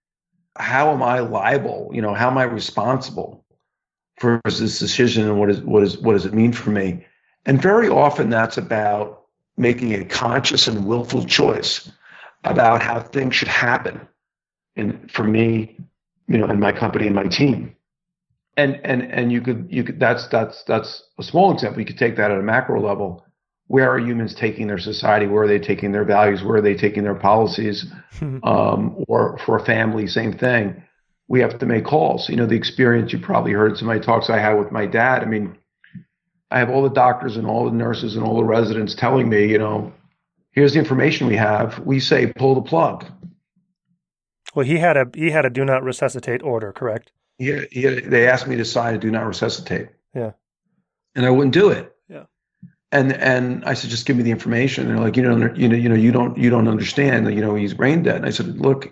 How am I liable? You know, how am I responsible for this decision, and what is what is what does it mean for me? And very often that's about making a conscious and willful choice about how things should happen, and for me, you know, and my company and my team. And and and you could you could that's that's that's a small example. You could take that at a macro level. Where are humans taking their society? Where are they taking their values? Where are they taking their policies? um, or for a family, same thing. We have to make calls. You know, the experience you probably heard some of my talks I had with my dad. I mean, I have all the doctors and all the nurses and all the residents telling me, you know, here's the information we have. We say pull the plug. Well, he had a he had a do not resuscitate order, correct? Yeah, he, they asked me to sign a do not resuscitate. Yeah, and I wouldn't do it. Yeah, and and I said, just give me the information. And they're like, you know, you know, you know, you don't you don't understand. You know, he's brain dead. And I said, look,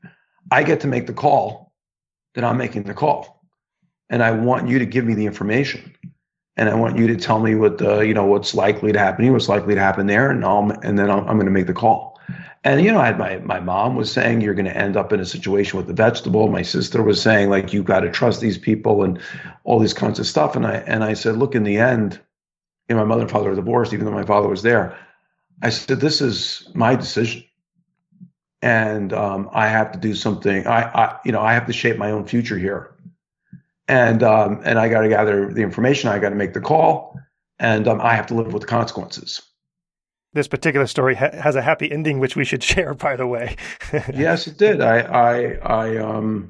I get to make the call. Then I'm making the call, and I want you to give me the information, and I want you to tell me what the you know what's likely to happen here, what's likely to happen there, and I'll and then I'm, I'm going to make the call. And, you know, I had my, my mom was saying, you're going to end up in a situation with the vegetable. My sister was saying, like, you've got to trust these people and all these kinds of stuff. And I, and I said, look, in the end, you know, my mother and father are divorced, even though my father was there. I said, this is my decision. And um, I have to do something. I, I, you know, I have to shape my own future here. And, um, and I got to gather the information. I got to make the call, and um, I have to live with the consequences. This particular story ha- has a happy ending, which we should share, by the way. Yes, it did. I, I, I, um,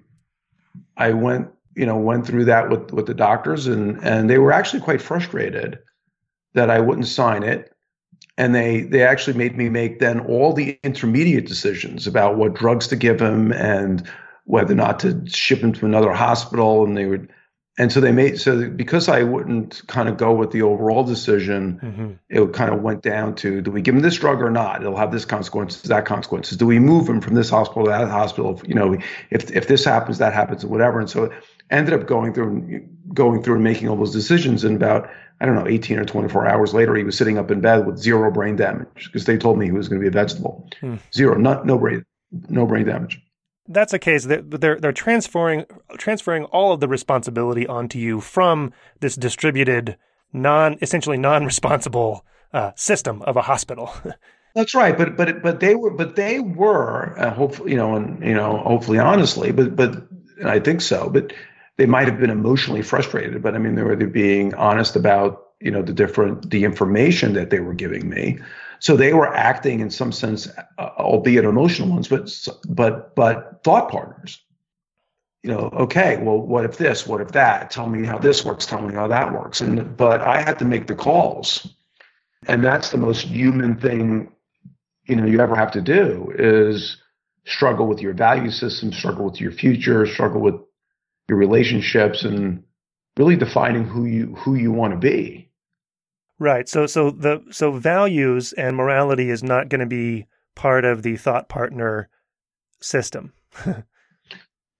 I went, you know, went through that with, with the doctors, and, and they were actually quite frustrated that I wouldn't sign it. And they, they actually made me make then all the intermediate decisions about what drugs to give him and whether or not to ship him to another hospital. And they would, And so they made, so because I wouldn't kind of go with the overall decision, mm-hmm. it kind of went down to, do we give him this drug or not? It'll have this consequences, that consequences. Do we move him from this hospital to that hospital? You know, if if this happens, that happens, or whatever. And so it ended up going through, going through and making all those decisions. And about, I don't know, eighteen or twenty-four hours later, he was sitting up in bed with zero brain damage because they told me he was going to be a vegetable. Hmm. Zero, not no brain, no brain damage. That's a case that they're they're transferring transferring all of the responsibility onto you from this distributed, non essentially non-responsible uh, system of a hospital. That's right, but but but they were but they were uh, hopefully you know and you know hopefully honestly, but but and I think so, but they might have been emotionally frustrated. But I mean, they were being honest about you know the different the information that they were giving me. So they were acting in some sense, uh, albeit emotional ones, but but but thought partners. You know, okay, well, what if this? What if that? Tell me how this works. Tell me how that works. And but I had to make the calls, and that's the most human thing, you know, you ever have to do is struggle with your value system, struggle with your future, struggle with your relationships, and really defining who you who you want to be. Right. So so the so values and morality is not going to be part of the thought partner system.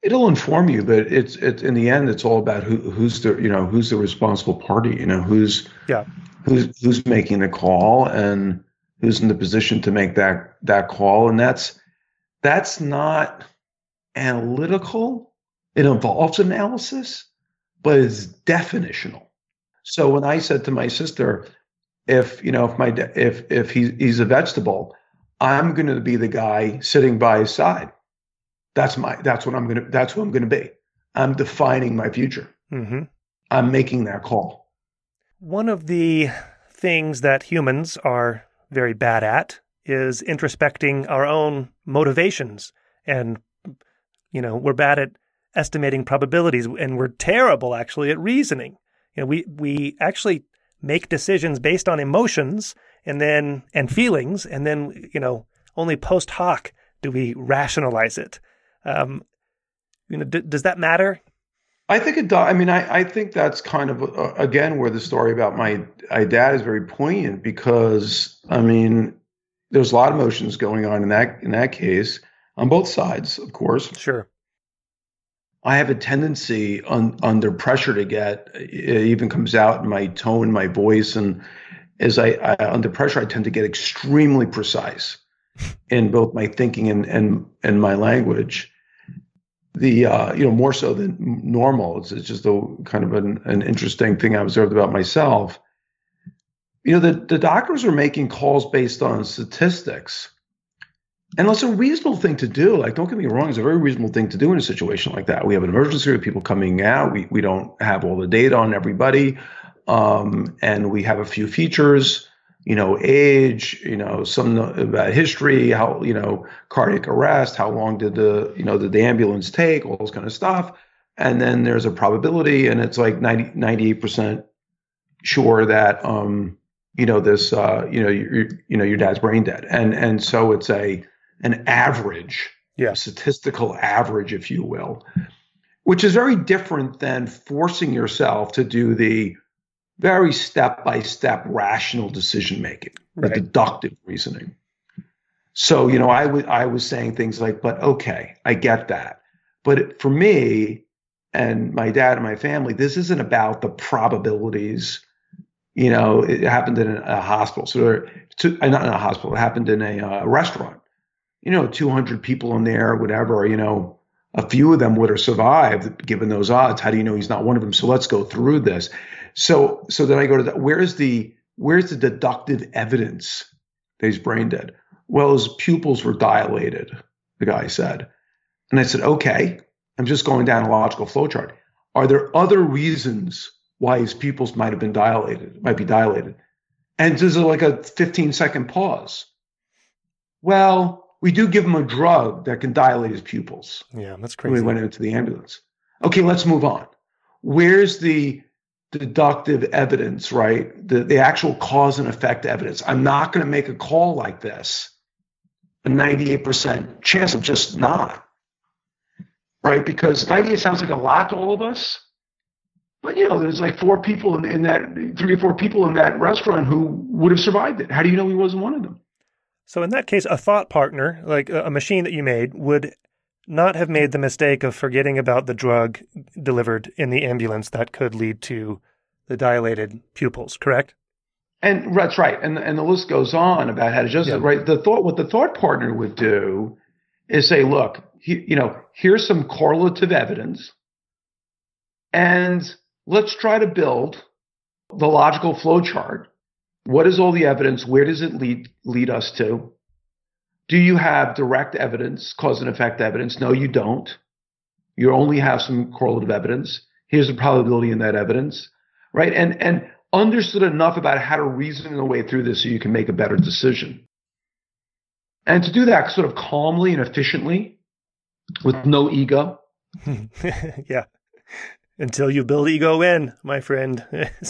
It'll inform you, but it's it's in the end, it's all about who who's the you know who's the responsible party. You know who's Yeah. who's who's making the call and who's in the position to make that that call, and that's that's not analytical. It involves analysis, but it's definitional. So when I said to my sister, if you know if my if if he, he's a vegetable, I'm going to be the guy sitting by his side. That's my that's what I'm going to that's who I'm going to be. I'm defining my future. Mm-hmm. I'm making that call. One of the things that humans are very bad at is introspecting our own motivations. And, you know, we're bad at estimating probabilities, and we're terrible actually at reasoning. You know, we, we actually make decisions based on emotions and then, and feelings. And then, you know, only post hoc do we rationalize it. Um, you know, d- does that matter? I think it does. I mean, I, I think that's kind of, uh, again, where the story about my, my dad is very poignant because, I mean, there's a lot of emotions going on in that in that case on both sides, of course. Sure. I have a tendency un, under pressure to get, it even comes out in my tone, my voice. And as I, I under pressure, I tend to get extremely precise in both my thinking and, and, and my language. The uh, you know more so than normal. It's, it's just a kind of an, an interesting thing I observed about myself. You know, the, the doctors are making calls based on statistics, and it's a reasonable thing to do. Like, don't get me wrong, it's a very reasonable thing to do in a situation like that. We have an emergency with people coming out. We we don't have all the data on everybody, um, and we have a few features. You know, age, you know, some about history, how, you know, cardiac arrest, how long did the, you know, did the ambulance take, all those kind of stuff. And then there's a probability, and it's like ninety, ninety-eight percent sure that, um, you know, this, uh, you know, your, you know, your dad's brain dead. And, and so it's a, an average, yeah. a statistical average, if you will, which is very different than forcing yourself to do the very step-by-step rational decision-making, right. The deductive reasoning. So, you know, I, w- I was saying things like, but okay, I get that. But it, for me and my dad and my family, this isn't about the probabilities. You know, it happened in a hospital. So, there, to, uh, not in a hospital, it happened in a uh, restaurant. You know, two hundred people in there, whatever, you know, a few of them would have survived given those odds. How do you know he's not one of them? So let's go through this. So, so then I go to that. Where's the, where's the deductive evidence that he's brain dead? Well, his pupils were dilated, the guy said. And I said, okay, I'm just going down a logical flowchart. Are there other reasons why his pupils might have been dilated, might be dilated? And there's like a fifteen second pause. Well, we do give him a drug that can dilate his pupils. Yeah, that's crazy. We went into the ambulance. Okay, let's move on. Where's the deductive evidence, right? The, the actual cause and effect evidence. I'm not going to make a call like this. A ninety-eight percent chance, I'm just not. Right? Because ninety-eight sounds like a lot to all of us. But, you know, there's like four people in, in that, three or four people in that restaurant who would have survived it. How do you know he wasn't one of them? So in that case, a thought partner, like a machine that you made, would not have made the mistake of forgetting about the drug delivered in the ambulance that could lead to the dilated pupils, correct? And that's right. And, and the list goes on about how to just, yeah. right. The thought, what the thought partner would do is say, look, he, you know, here's some correlative evidence, and let's try to build the logical flow chart. What is all the evidence? Where does it lead, lead us to? Do you have direct evidence, cause and effect evidence? No, you don't. You only have some correlative evidence. Here's the probability in that evidence, right? And, and understood enough about how to reason your way through this so you can make a better decision. And to do that sort of calmly and efficiently with no ego. Yeah. Until you build ego in, my friend.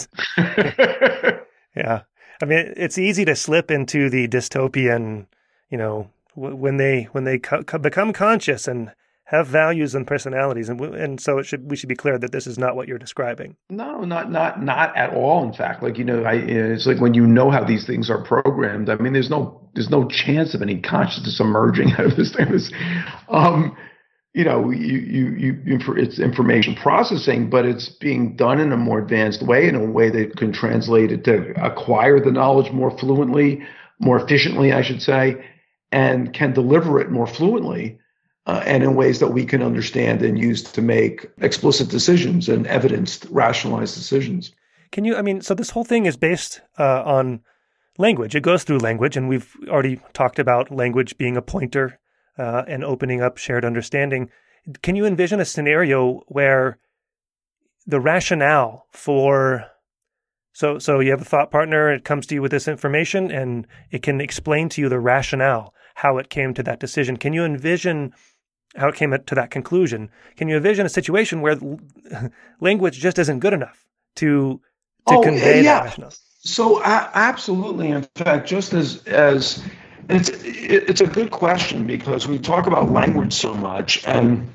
Yeah. I mean, it's easy to slip into the dystopian, you know, when they when they co- become conscious and have values and personalities, and and so it should we should be clear that this is not what you're describing. No, not not not at all. In fact, like you know, I, it's like when you know how these things are programmed. I mean, there's no there's no chance of any consciousness emerging out of this thing. This, um, you know, you, you, you, it's information processing, but it's being done in a more advanced way, in a way that can translate it to acquire the knowledge more fluently, more efficiently, I should say, and can deliver it more fluently, uh, and in ways that we can understand and use to make explicit decisions and evidenced, rationalized decisions. Can you, I mean, so this whole thing is based uh, on language. It goes through language, and we've already talked about language being a pointer uh, and opening up shared understanding. Can you envision a scenario where the rationale for, so so you have a thought partner, it comes to you with this information, and it can explain to you the rationale, how it came to that decision. Can you envision how it came to that conclusion? Can you envision a situation where language just isn't good enough to to oh, convey yeah. that rationale? So uh, absolutely. In fact, just as as it's it's a good question, because we talk about language so much, and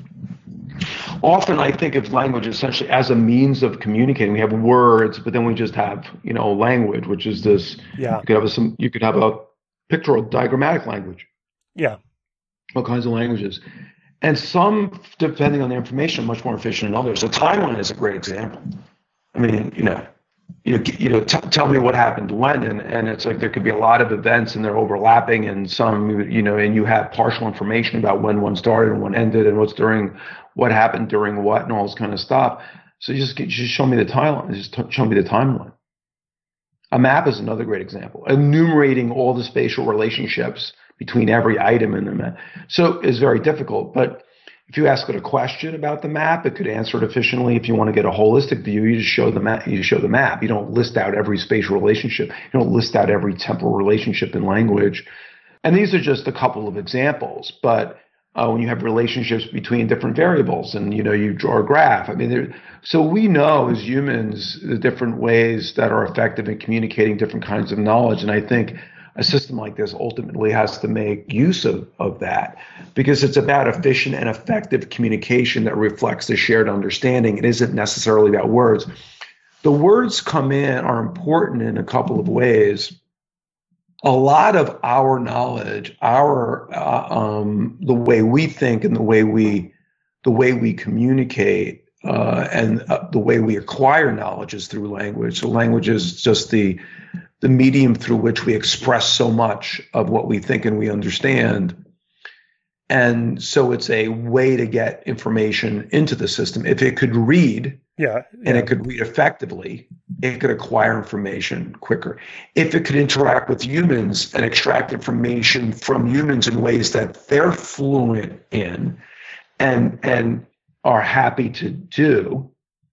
often I think of language essentially as a means of communicating. We have words, but then we just have, you know, language, which is this. Yeah. You could have a, some. You could have a pictorial, diagrammatic language. Yeah. All kinds of languages, and some, depending on the information, are much more efficient than others. So timeline is a great example. I mean, you know. You know, you know t- tell me what happened when, and, and it's like there could be a lot of events and they're overlapping, and some, you know, and you have partial information about when one started and when ended and what's during, what happened during what, and all this kind of stuff. So you just, just show me the timeline. Just t- show me the timeline. A map is another great example. Enumerating all the spatial relationships between every item in the map. So it's very difficult, but if you ask it a question about the map, it could answer it efficiently. If you want to get a holistic view, you just show the map. You show the map. You don't list out every spatial relationship. You don't list out every temporal relationship in language. And these are just a couple of examples. But uh, when you have relationships between different variables, and you know, you draw a graph. I mean, so we know as humans the different ways that are effective in communicating different kinds of knowledge. And I think a system like this ultimately has to make use of, of that, because it's about efficient and effective communication that reflects the shared understanding. It isn't necessarily about words. The words come in are important in a couple of ways. A lot of our knowledge, our uh, um, the way we think and the way we the way we communicate uh, and uh, the way we acquire knowledge is through language. So language is just the the medium through which we express so much of what we think and we understand. And so it's a way to get information into the system. If it could read, yeah, yeah. and it could read effectively, it could acquire information quicker. If it could interact with humans and extract information from humans in ways that they're fluent in and, and are happy to do,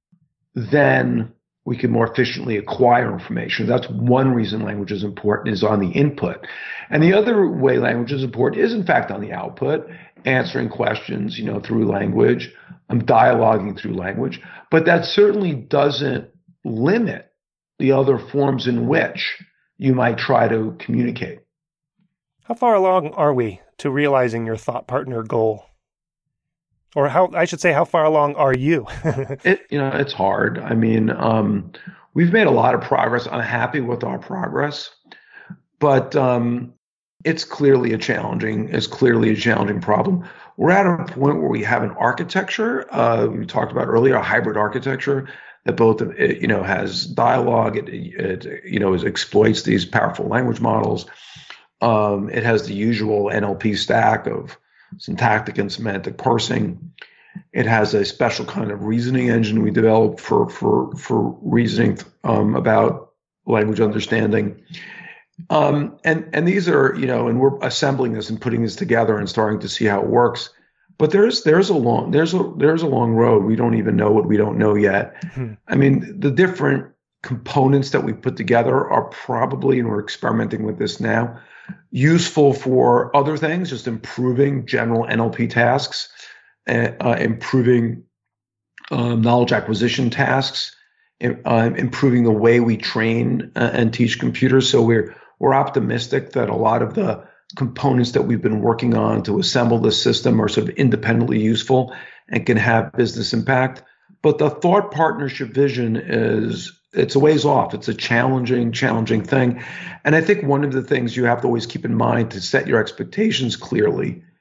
then we can more efficiently acquire information. That's one reason language is important, is on the input. And the other way language is important is, in fact, on the output, answering questions, you know, through language, um, dialoguing through language. But that certainly doesn't limit the other forms in which you might try to communicate. How far along are we to realizing your thought partner goal? Or how, I should say, how far along are you? it, you know, it's hard. I mean, um, we've made a lot of progress. I'm happy with our progress, but um, it's clearly a challenging, it's clearly a challenging problem. We're at a point where we have an architecture uh, we talked about earlier, a hybrid architecture that both, it, you know, has dialogue. It, it you know, it exploits these powerful language models. Um, it has the usual N L P stack of syntactic and semantic parsing. It has a special kind of reasoning engine we developed for for for reasoning um, about language understanding. Um, and and these are, you know, and we're assembling this and putting this together and starting to see how it works. But there's there's a long there's a there's a long road. We don't even know what we don't know yet. Mm-hmm. I mean, the different components that we put together are probably, and we're experimenting with this now, useful for other things, just improving general N L P tasks, uh, improving um, knowledge acquisition tasks, uh, improving the way we train uh, and teach computers. So we're we're optimistic that a lot of the components that we've been working on to assemble this system are sort of independently useful and can have business impact. But the thought partnership vision is, it's a ways off. It's a challenging, challenging thing. And I think one of the things you have to always keep in mind to set your expectations clearly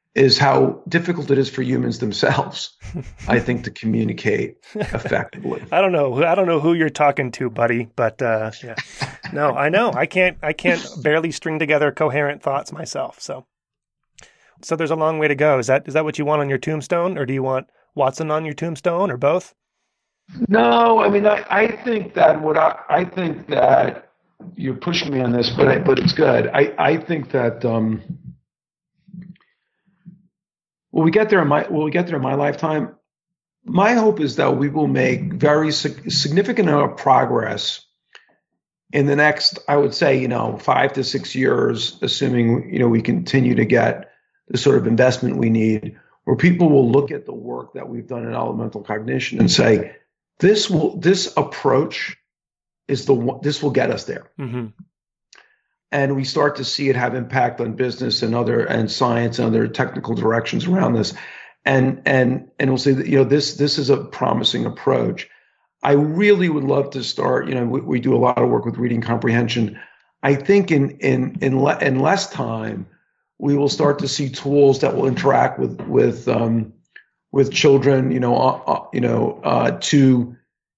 is how difficult it is for humans themselves, I think, to communicate effectively. I don't know. I don't know who you're talking to, buddy, but uh, yeah, no, I know. I can't. I can't barely string together coherent thoughts myself. So, so there's a long way to go. Is that is that what you want on your tombstone, or do you want Watson on your tombstone, or both? No, I mean, I, I think that what I, I think that you're pushing me on this, but I, but it's good. I, I think that. Um, Will we get there in my will we get there in my lifetime? My hope is that we will make very significant amount of progress in the next, I would say, you know, five to six years, assuming, you know, we continue to get the sort of investment we need, where people will look at the work that we've done in elemental cognition and say, this will this approach is the one, this will get us there. Mm-hmm. And we start to see it have impact on business and other and science and other technical directions around this, and and and we'll say that, you know, this this is a promising approach. I really would love to start. You know, we, we do a lot of work with reading comprehension. I think in in in, le, in less time, we will start to see tools that will interact with with um, with children. You know, uh, uh, you know, uh, to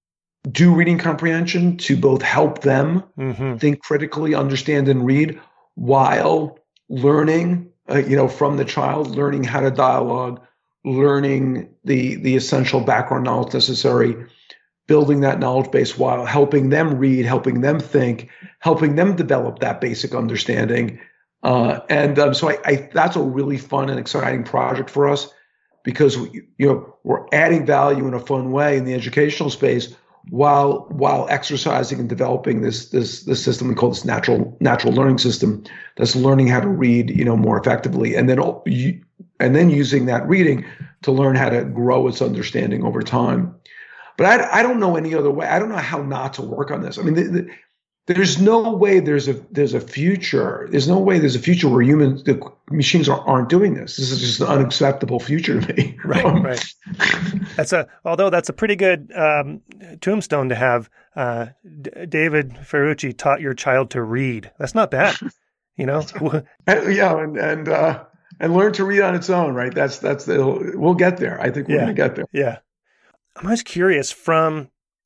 do reading comprehension, to both help them mm-hmm. think critically, understand and read, while learning, uh, you know, from the child, learning how to dialogue, learning the the essential background knowledge necessary, building that knowledge base while helping them read, helping them think, helping them develop that basic understanding. Uh, and um, so I, I, that's a really fun and exciting project for us, because we, you know, we're adding value in a fun way in the educational space, while while exercising and developing this this this system we call this natural natural learning system that's learning how to read, you know, more effectively, and then and then using that reading to learn how to grow its understanding over time. But I, I don't know any other way. I don't know how not to work on this. I mean, the, the, there's no way there's a there's a future. There's no way there's a future where humans, the machines are, aren't doing this. This is just an unacceptable future to me. Right, um, right. That's a although that's a pretty good um, tombstone to have. Uh, D- David Ferrucci taught your child to read. That's not bad, you know. Yeah, and and uh, and learn to read on its own. Right. That's that's the, we'll get there. I think we're yeah. going to get there. Yeah. I'm always curious from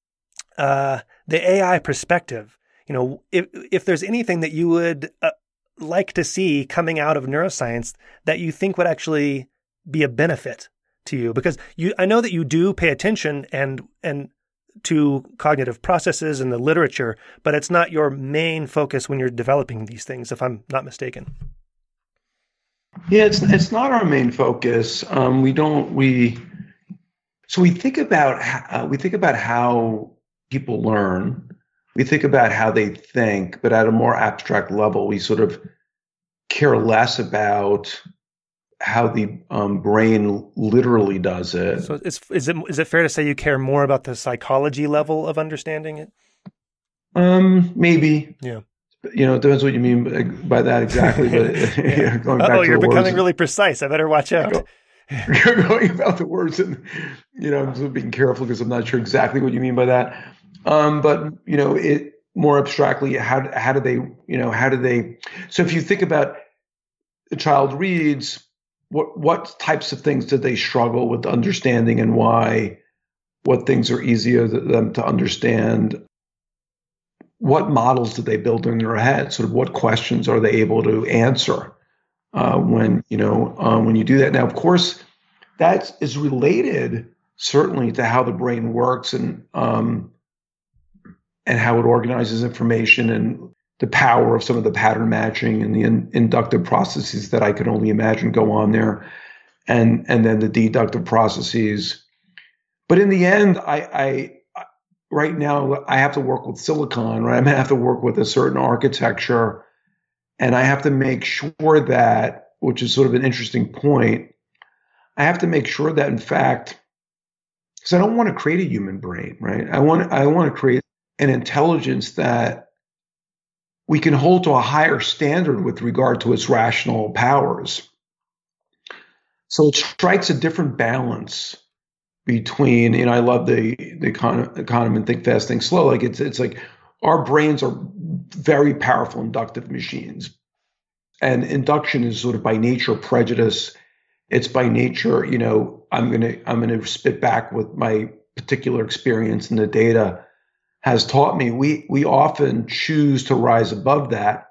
uh, the A I perspective. You know, if if there's anything that you would uh, like to see coming out of neuroscience that you think would actually be a benefit to you, because you, I know that you do pay attention and and to cognitive processes and the literature, but it's not your main focus when you're developing these things, if I'm not mistaken. Yeah, it's it's not our main focus. Um, we don't we so we think about uh, we think about how people learn. We think about how they think, but at a more abstract level, we sort of care less about how the um, brain literally does it. So is, is it is it fair to say you care more about the psychology level of understanding it? Um, maybe. Yeah. You know, it depends what you mean by, by that exactly. But yeah. going back oh, to you're the becoming words, really precise. I better watch out. You're going about the words, and you know, I'm sort of being careful because I'm not sure exactly what you mean by that. Um, but you know, it more abstractly, how how do they, you know, how do they? So if you think about a child reads, what what types of things do they struggle with understanding, and why? What things are easier for them to understand? What models do they build in their head? Sort of what questions are they able to answer uh, when you know um, when you do that? Now, of course, that is related certainly to how the brain works and um, and how it organizes information and the power of some of the pattern matching and the in, inductive processes that I could only imagine go on there, and and then the deductive processes. But in the end, I, I right now I have to work with silicon, right? I have to work with a certain architecture, and I have to make sure that, which is sort of an interesting point, I have to make sure that in fact, because I don't want to create a human brain, right? I want I want to create an intelligence that we can hold to a higher standard with regard to its rational powers. So it strikes a different balance between, you know, I love the the Kahneman think fast, think slow. Like it's it's like our brains are very powerful inductive machines, and induction is sort of by nature prejudice. It's by nature, you know, I'm going to, I'm going to spit back what my particular experience and the data has taught me. We, we often choose to rise above that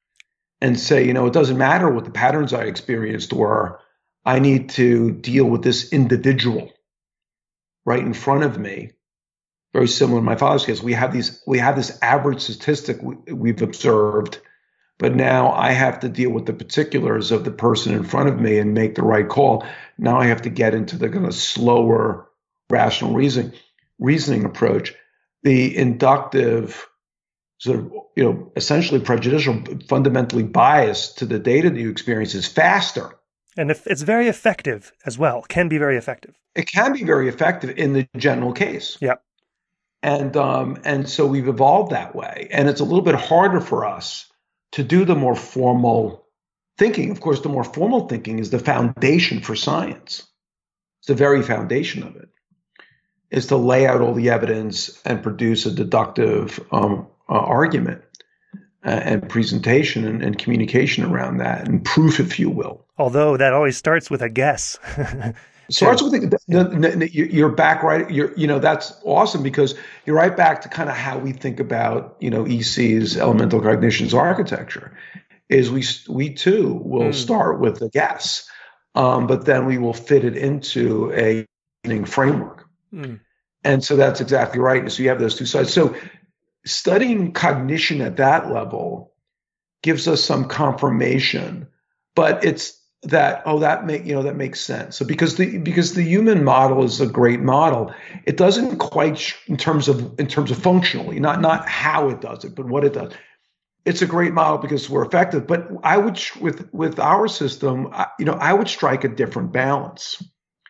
and say, you know, it doesn't matter what the patterns I experienced were. I need to deal with this individual right in front of me. Very similar in my father's case. We have these, we have this average statistic we, we've observed, but now I have to deal with the particulars of the person in front of me and make the right call. Now I have to get into the kind of slower, rational reasoning, reasoning approach. The inductive, sort of, you know, essentially prejudicial, fundamentally biased to the data that you experience is faster. And if it's very effective as well, can be very effective. It can be very effective in the general case. Yeah. And um, and so we've evolved that way. And it's a little bit harder for us to do the more formal thinking. Of course, the more formal thinking is the foundation for science. It's the very foundation of it, is to lay out all the evidence and produce a deductive um, uh, argument uh, and presentation and, and communication around that and proof, if you will. Although that always starts with a guess. Starts with the, the, the, you're back right. You're, you know, that's awesome because you're right back to kind of how we think about, you know, E C's elemental cognition's architecture is we, we too will mm. start with a guess, um, but then we will fit it into a framework. Mm. And so that's exactly right. So you have those two sides. So studying cognition at that level gives us some confirmation, but it's, that, oh, that make, you know, that makes sense. So because the, because the human model is a great model, it doesn't quite in terms of, in terms of functionally, not, not how it does it, but what it does. It's a great model because we're effective, but I would, with, with our system, I, you know, I would strike a different balance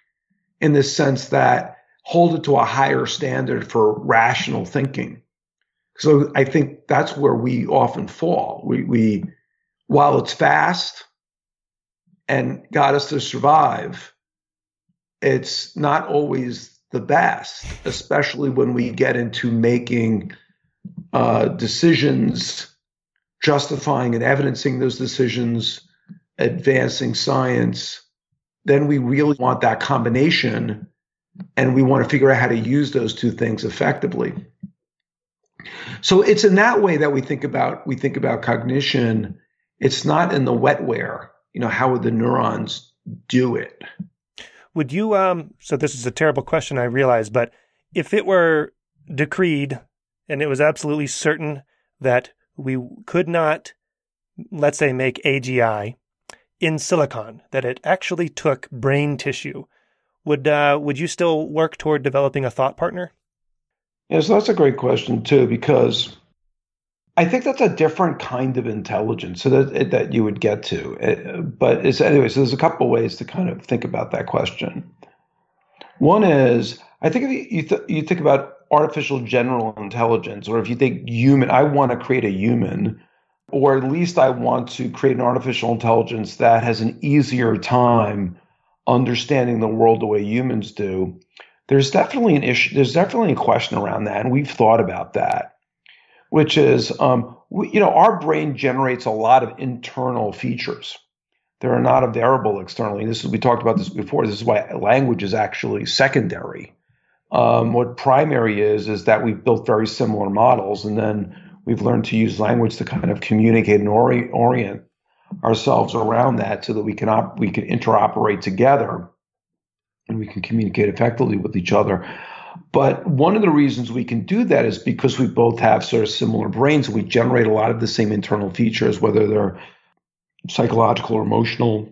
in the sense that hold it to a higher standard for rational thinking. So I think that's where we often fall. We, we, while it's fast, and got us to survive, it's not always the best, especially when we get into making uh, decisions, justifying and evidencing those decisions, advancing science. Then we really want that combination, and we want to figure out how to use those two things effectively. So it's in that way that we think about we think about cognition. It's not in the wetware. You know, how would the neurons do it? Would you, um, so this is a terrible question, I realize, but if it were decreed and it was absolutely certain that we could not, let's say, make A G I in silicon, that it actually took brain tissue, would uh, would you still work toward developing a thought partner? Yes, that's a great question, too, because I think that's a different kind of intelligence so that that you would get to. But it's, anyway, so there's a couple of ways to kind of think about that question. One is, I think if you, th- you think about artificial general intelligence, or if you think human, I want to create a human, or at least I want to create an artificial intelligence that has an easier time understanding the world the way humans do. There's definitely an issue. There's definitely a question around that, and we've thought about that. Which is, um, we, you know, our brain generates a lot of internal features. They are not available externally. This is, we talked about this before. This is why language is actually secondary. Um, what primary is, is that we've built very similar models, and then we've learned to use language to kind of communicate and ori- orient ourselves around that so that we can op- we can interoperate together and we can communicate effectively with each other. But one of the reasons we can do that is because we both have sort of similar brains. We generate a lot of the same internal features, whether they're psychological or emotional,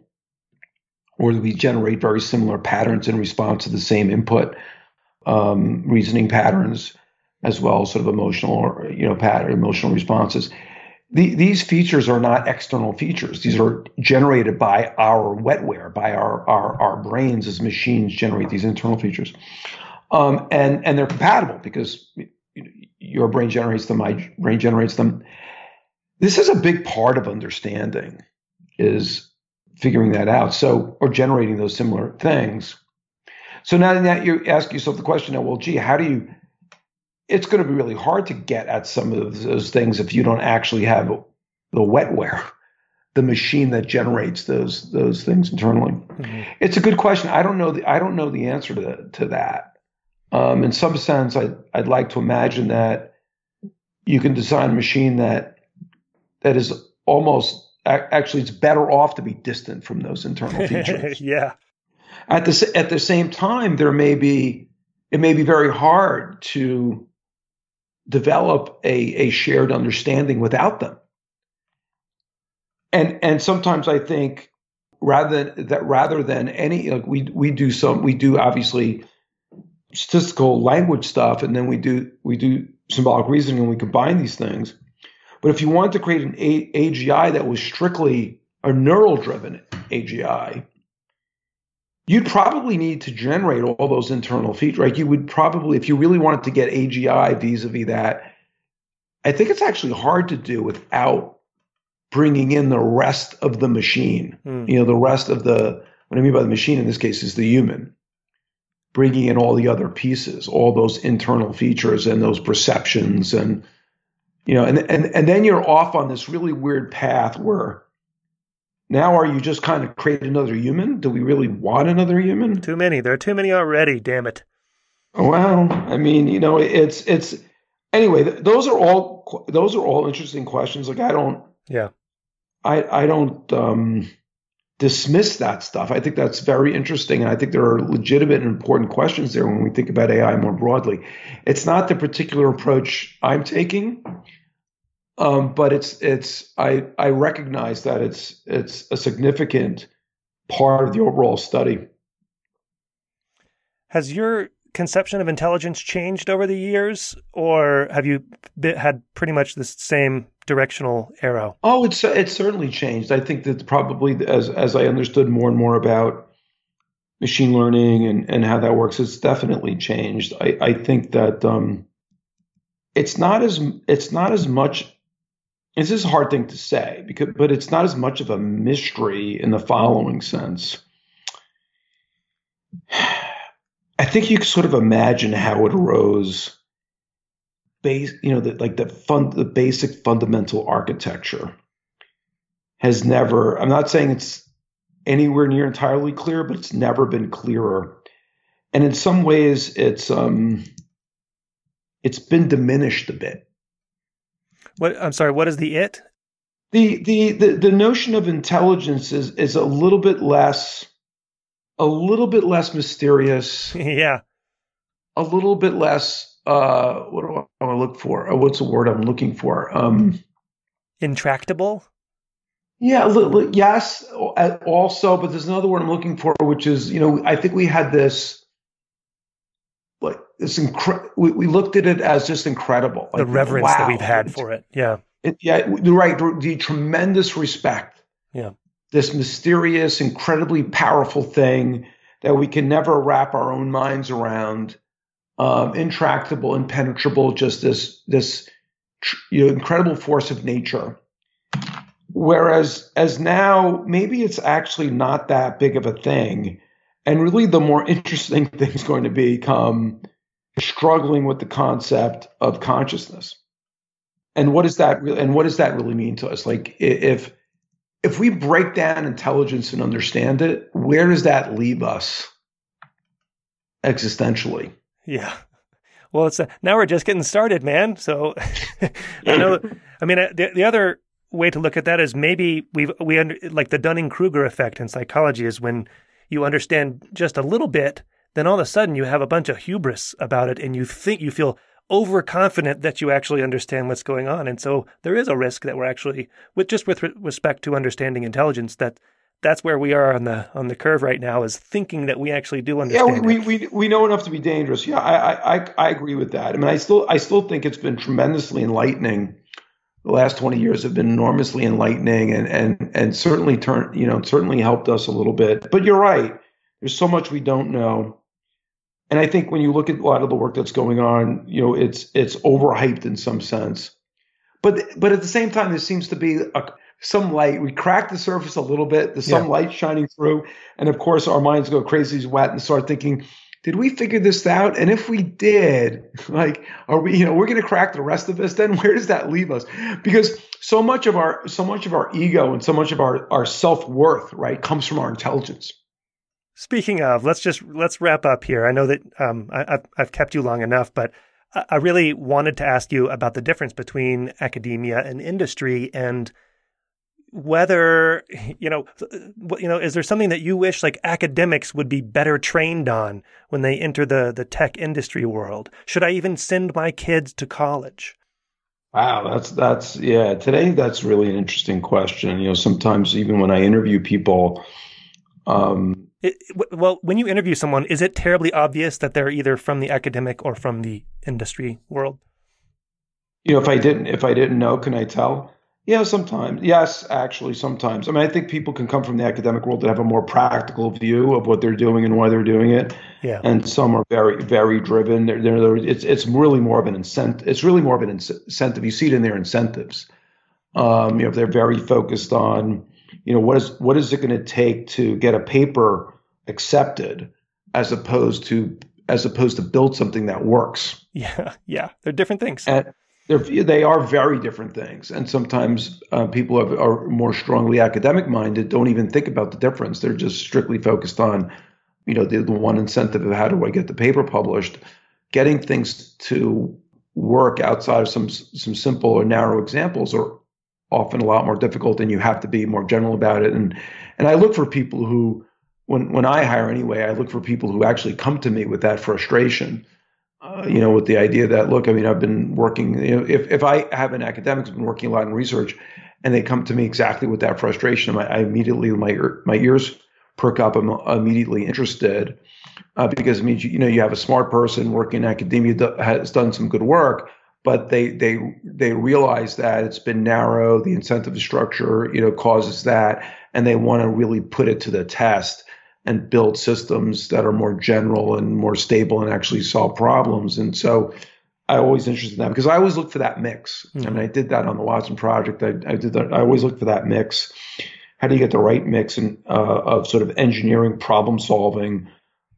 or we generate very similar patterns in response to the same input, um, reasoning patterns, as well as sort of emotional or, you know, pattern, emotional responses. The, these features are not external features. These are generated by our wetware, by our, our, our brains as machines generate these internal features. Um, and, and they're compatible because your brain generates them, my brain generates them. This is a big part of understanding, is figuring that out. So, or generating those similar things. So now that you ask yourself the question, well, gee, how do you, it's going to be really hard to get at some of those things if you don't actually have the wetware the machine that generates those those things internally? Mm-hmm. It's a good question. I don't know the I don't know the answer to to that. Um, in some sense, I I'd like to imagine that you can design a machine that that is almost actually it's better off to be distant from those internal features. Yeah. At the at the same time, there may be it may be very hard to develop a a shared understanding without them. And and sometimes I think rather than that rather than any like we we do some we do obviously statistical language stuff, and then we do we do symbolic reasoning, and we combine these things. But if you wanted to create an a- AGI that was strictly a neural driven A G I, you'd probably need to generate all those internal features. Right? You would probably, if you really wanted to get A G I vis-a-vis that, I think it's actually hard to do without bringing in the rest of the machine. Mm. You know, the rest of the, what I mean by the machine in this case is the human. Bringing in all the other pieces, all those internal features and those perceptions, and you know, and and and then you're off on this really weird path where now are you just kind of create another human? Do we really want another human? Too many. There are too many already. Damn it. Well, I mean, you know, it's it's anyway. Those are all those are all interesting questions. Like I don't. Yeah. I I don't. um dismiss that stuff. I think that's very interesting. And I think there are legitimate and important questions there when we think about A I more broadly. It's not the particular approach I'm taking, um, but it's it's I I recognize that it's it's a significant part of the overall study. Has your conception of intelligence changed over the years, or have you been, had pretty much the same directional arrow? Oh, it's it's certainly changed. I think that probably as as I understood more and more about machine learning and, and how that works, it's definitely changed. I, I think that um, it's not as it's not as much. This is a hard thing to say because, but it's not as much of a mystery in the following sense. I think you can sort of imagine how it arose. Base, you know, the, like the fun, the basic fundamental architecture has never. I'm not saying it's anywhere near entirely clear, but it's never been clearer. And in some ways, it's um, it's been diminished a bit. What I'm sorry. What is the it? The the the, the notion of intelligence is is a little bit less. A little bit less mysterious. Yeah. A little bit less, uh, what do I want to look for? Oh, what's the word I'm looking for? Um, Intractable? Yeah, li- yes, also, but there's another word I'm looking for, which is, you know, I think we had this, like, this, incre- we, we looked at it as just incredible. Like, the reverence wow, that we've had for it. Yeah. It, yeah, you're right. The tremendous respect. Yeah. This mysterious, incredibly powerful thing that we can never wrap our own minds around, um, intractable, impenetrable, just this this you know, incredible force of nature. Whereas as now, maybe it's actually not that big of a thing. And really the more interesting thing is going to become struggling with the concept of consciousness. And what does that really, and what does that really mean to us? Like if If we break down intelligence and understand it, where does that leave us existentially? Yeah. Well, it's a, now we're just getting started, man. So I know, I mean, the, the other way to look at that is maybe we've, we under, like the Dunning-Kruger effect in psychology is when you understand just a little bit, then all of a sudden you have a bunch of hubris about it and you think you feel overconfident that you actually understand what's going on. And so there is a risk that we're actually, with just with re- respect to understanding intelligence, that that's where we are on the on the curve right now, is thinking that we actually do understand. Yeah, we we, we, we know enough to be dangerous. Yeah, I, I I agree with that. I mean, I still I still think it's been tremendously enlightening. The last twenty years have been enormously enlightening, and and and certainly turn you know certainly helped us a little bit. But you're right. There's so much we don't know. And I think when you look at a lot of the work that's going on, you know, it's it's overhyped in some sense. But but at the same time, there seems to be a, some light. We crack the surface a little bit. There's some yeah. light shining through. And of course, our minds go crazy as wet and start thinking, did we figure this out? And if we did, like, are we, you know, we're going to crack the rest of this, then where does that leave us? Because so much of our, so much of our ego and so much of our, our self-worth, right, comes from our intelligence. Speaking of, let's just, let's wrap up here. I know that um, I, I've, I've kept you long enough, but I really wanted to ask you about the difference between academia and industry, and whether, you know, you know, is there something that you wish like academics would be better trained on when they enter the, the tech industry world? Should I even send my kids to college? Wow, that's, that's, yeah, today that's really an interesting question. You know, sometimes even when I interview people, um, it, well, when you interview someone, is it terribly obvious that they're either from the academic or from the industry world? You know, if I didn't, if I didn't know, can I tell? Yeah, sometimes. Yes, actually, sometimes. I mean, I think people can come from the academic world that have a more practical view of what they're doing and why they're doing it. Yeah. And some are very, very driven. They're, they're, it's it's really more of an incentive. It's really more of an incentive. You see it in their incentives. Um, you know, if they're very focused on, you know, what is what is it going to take to get a paper accepted, as opposed to as opposed to build something that works. Yeah, yeah, they're different things. And, They're, they are very different things. And sometimes uh, people have, are more strongly academic minded, don't even think about the difference. They're just strictly focused on, you know, the, the one incentive of how do I get the paper published. Getting things to work outside of some some simple or narrow examples are often a lot more difficult, and you have to be more general about it. And and I look for people who, when when I hire anyway, I look for people who actually come to me with that frustration. Uh, you know, with the idea that, look, I mean, I've been working, you know, if, if I have an academic who's been working a lot in research and they come to me exactly with that frustration, I, I immediately, my my ears perk up. I'm immediately interested uh, because it means, you know, you have a smart person working in academia that has done some good work, but they they they realize that it's been narrow, the incentive structure, you know, causes that, and they want to really put it to the test and build systems that are more general and more stable and actually solve problems. And so I always interested in that because I always look for that mix. Mm-hmm. I mean, I did that on the Watson project. I, I did that. I always look for that mix. How do you get the right mix in, uh, of sort of engineering, problem solving,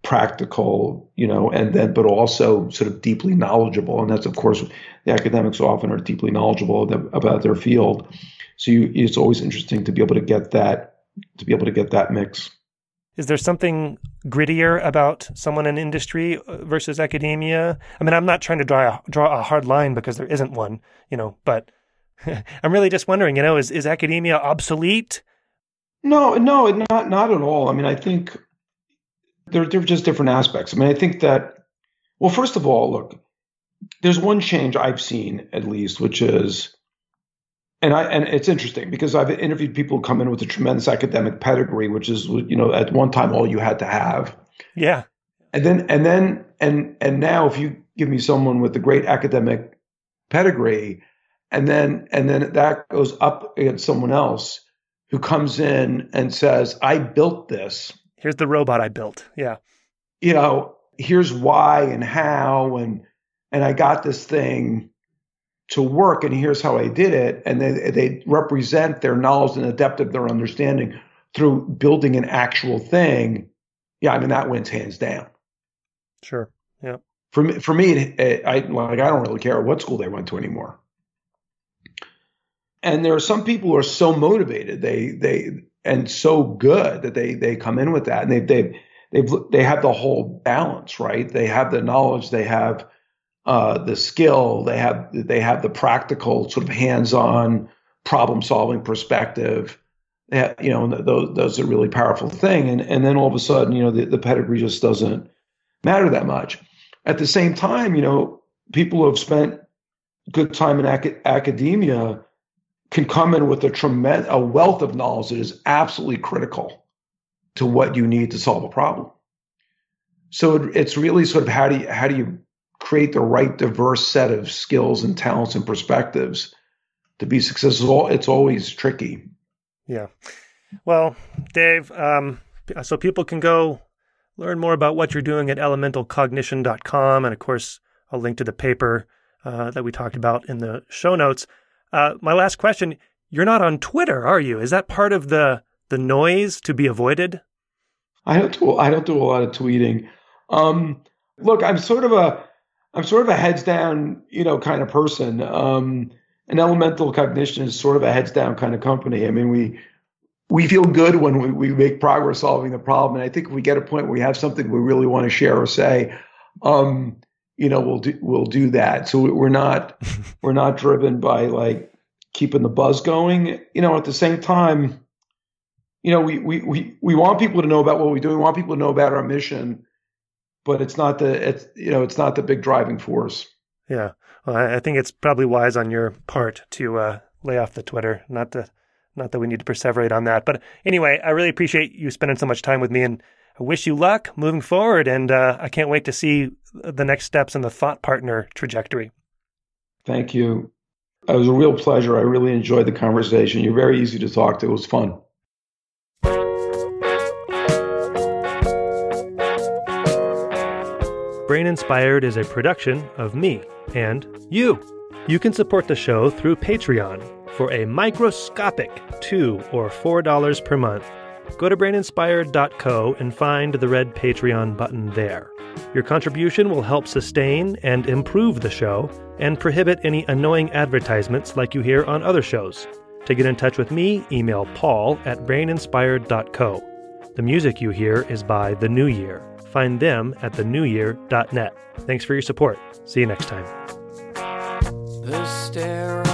practical, you know, and then, but also sort of deeply knowledgeable. And that's, of course, the academics often are deeply knowledgeable about their field. So you, it's always interesting to be able to get that, to be able to get that mix. Is there something grittier about someone in industry versus academia? I mean, I'm not trying to draw a, draw a hard line because there isn't one, you know, but I'm really just wondering, you know, is, is academia obsolete? No, no, not not at all. I mean, I think there, there are just different aspects. I mean, I think that, well, first of all, look, there's one change I've seen at least, which is, And I and it's interesting because I've interviewed people who come in with a tremendous academic pedigree, which is, you know, at one time all you had to have. Yeah. And then and then and and now if you give me someone with a great academic pedigree, and then and then that goes up against someone else who comes in and says, I built this. Here's the robot I built. Yeah. You know, here's why and how, and and I got this thing to work, and here's how I did it. And they, they represent their knowledge and the depth of their understanding through building an actual thing. Yeah, I mean, that wins hands down. Sure. Yeah. For me, for me, it, it, I like I don't really care what school they went to anymore. And there are some people who are so motivated, they they and so good that they they come in with that, and they they they they have the whole balance, right? They have the knowledge, they have Uh, the skill, they have they have the practical sort of hands-on problem-solving perspective. Have, you know, those those are a really powerful thing. And and then all of a sudden, you know, the, the pedigree just doesn't matter that much. At the same time, you know, people who have spent good time in ac- academia can come in with a tremendous a wealth of knowledge that is absolutely critical to what you need to solve a problem. So it, it's really sort of how do you how do you create the right diverse set of skills and talents and perspectives to be successful. It's always tricky. Yeah. Well, Dave, um, so people can go learn more about what you're doing at elemental cognition dot com. And of course, I'll link to the paper uh, that we talked about in the show notes. Uh, my last question, you're not on Twitter, are you? Is that part of the, the noise to be avoided? I don't do, I don't do a lot of tweeting. Um, look, I'm sort of a, I'm sort of a heads down, you know, kind of person. Um, and Elemental Cognition is sort of a heads down kind of company. I mean, we, we feel good when we, we make progress solving the problem. And I think if we get a point where we have something we really want to share or say, um, you know, we'll do, we'll do that. So we're not, we're not driven by like keeping the buzz going, you know, at the same time, you know, we, we, we, we want people to know about what we do. We want people to know about our mission, but it's not the, it's, you know, it's not the big driving force. Yeah. Well, I think it's probably wise on your part to uh, lay off the Twitter. Not to, not that we need to perseverate on that. But anyway, I really appreciate you spending so much time with me, and I wish you luck moving forward. And uh, I can't wait to see the next steps in the thought partner trajectory. Thank you. It was a real pleasure. I really enjoyed the conversation. You're very easy to talk to. It was fun. Brain Inspired is a production of me and you. You can support the show through Patreon for a microscopic two or four dollars per month. Go to brain inspired dot co and find the red Patreon button there. Your contribution will help sustain and improve the show and prohibit any annoying advertisements like you hear on other shows. To get in touch with me, email paul at brain inspired dot co. The music you hear is by The New Year. Find them at the new year dot net. Thanks for your support. See you next time. The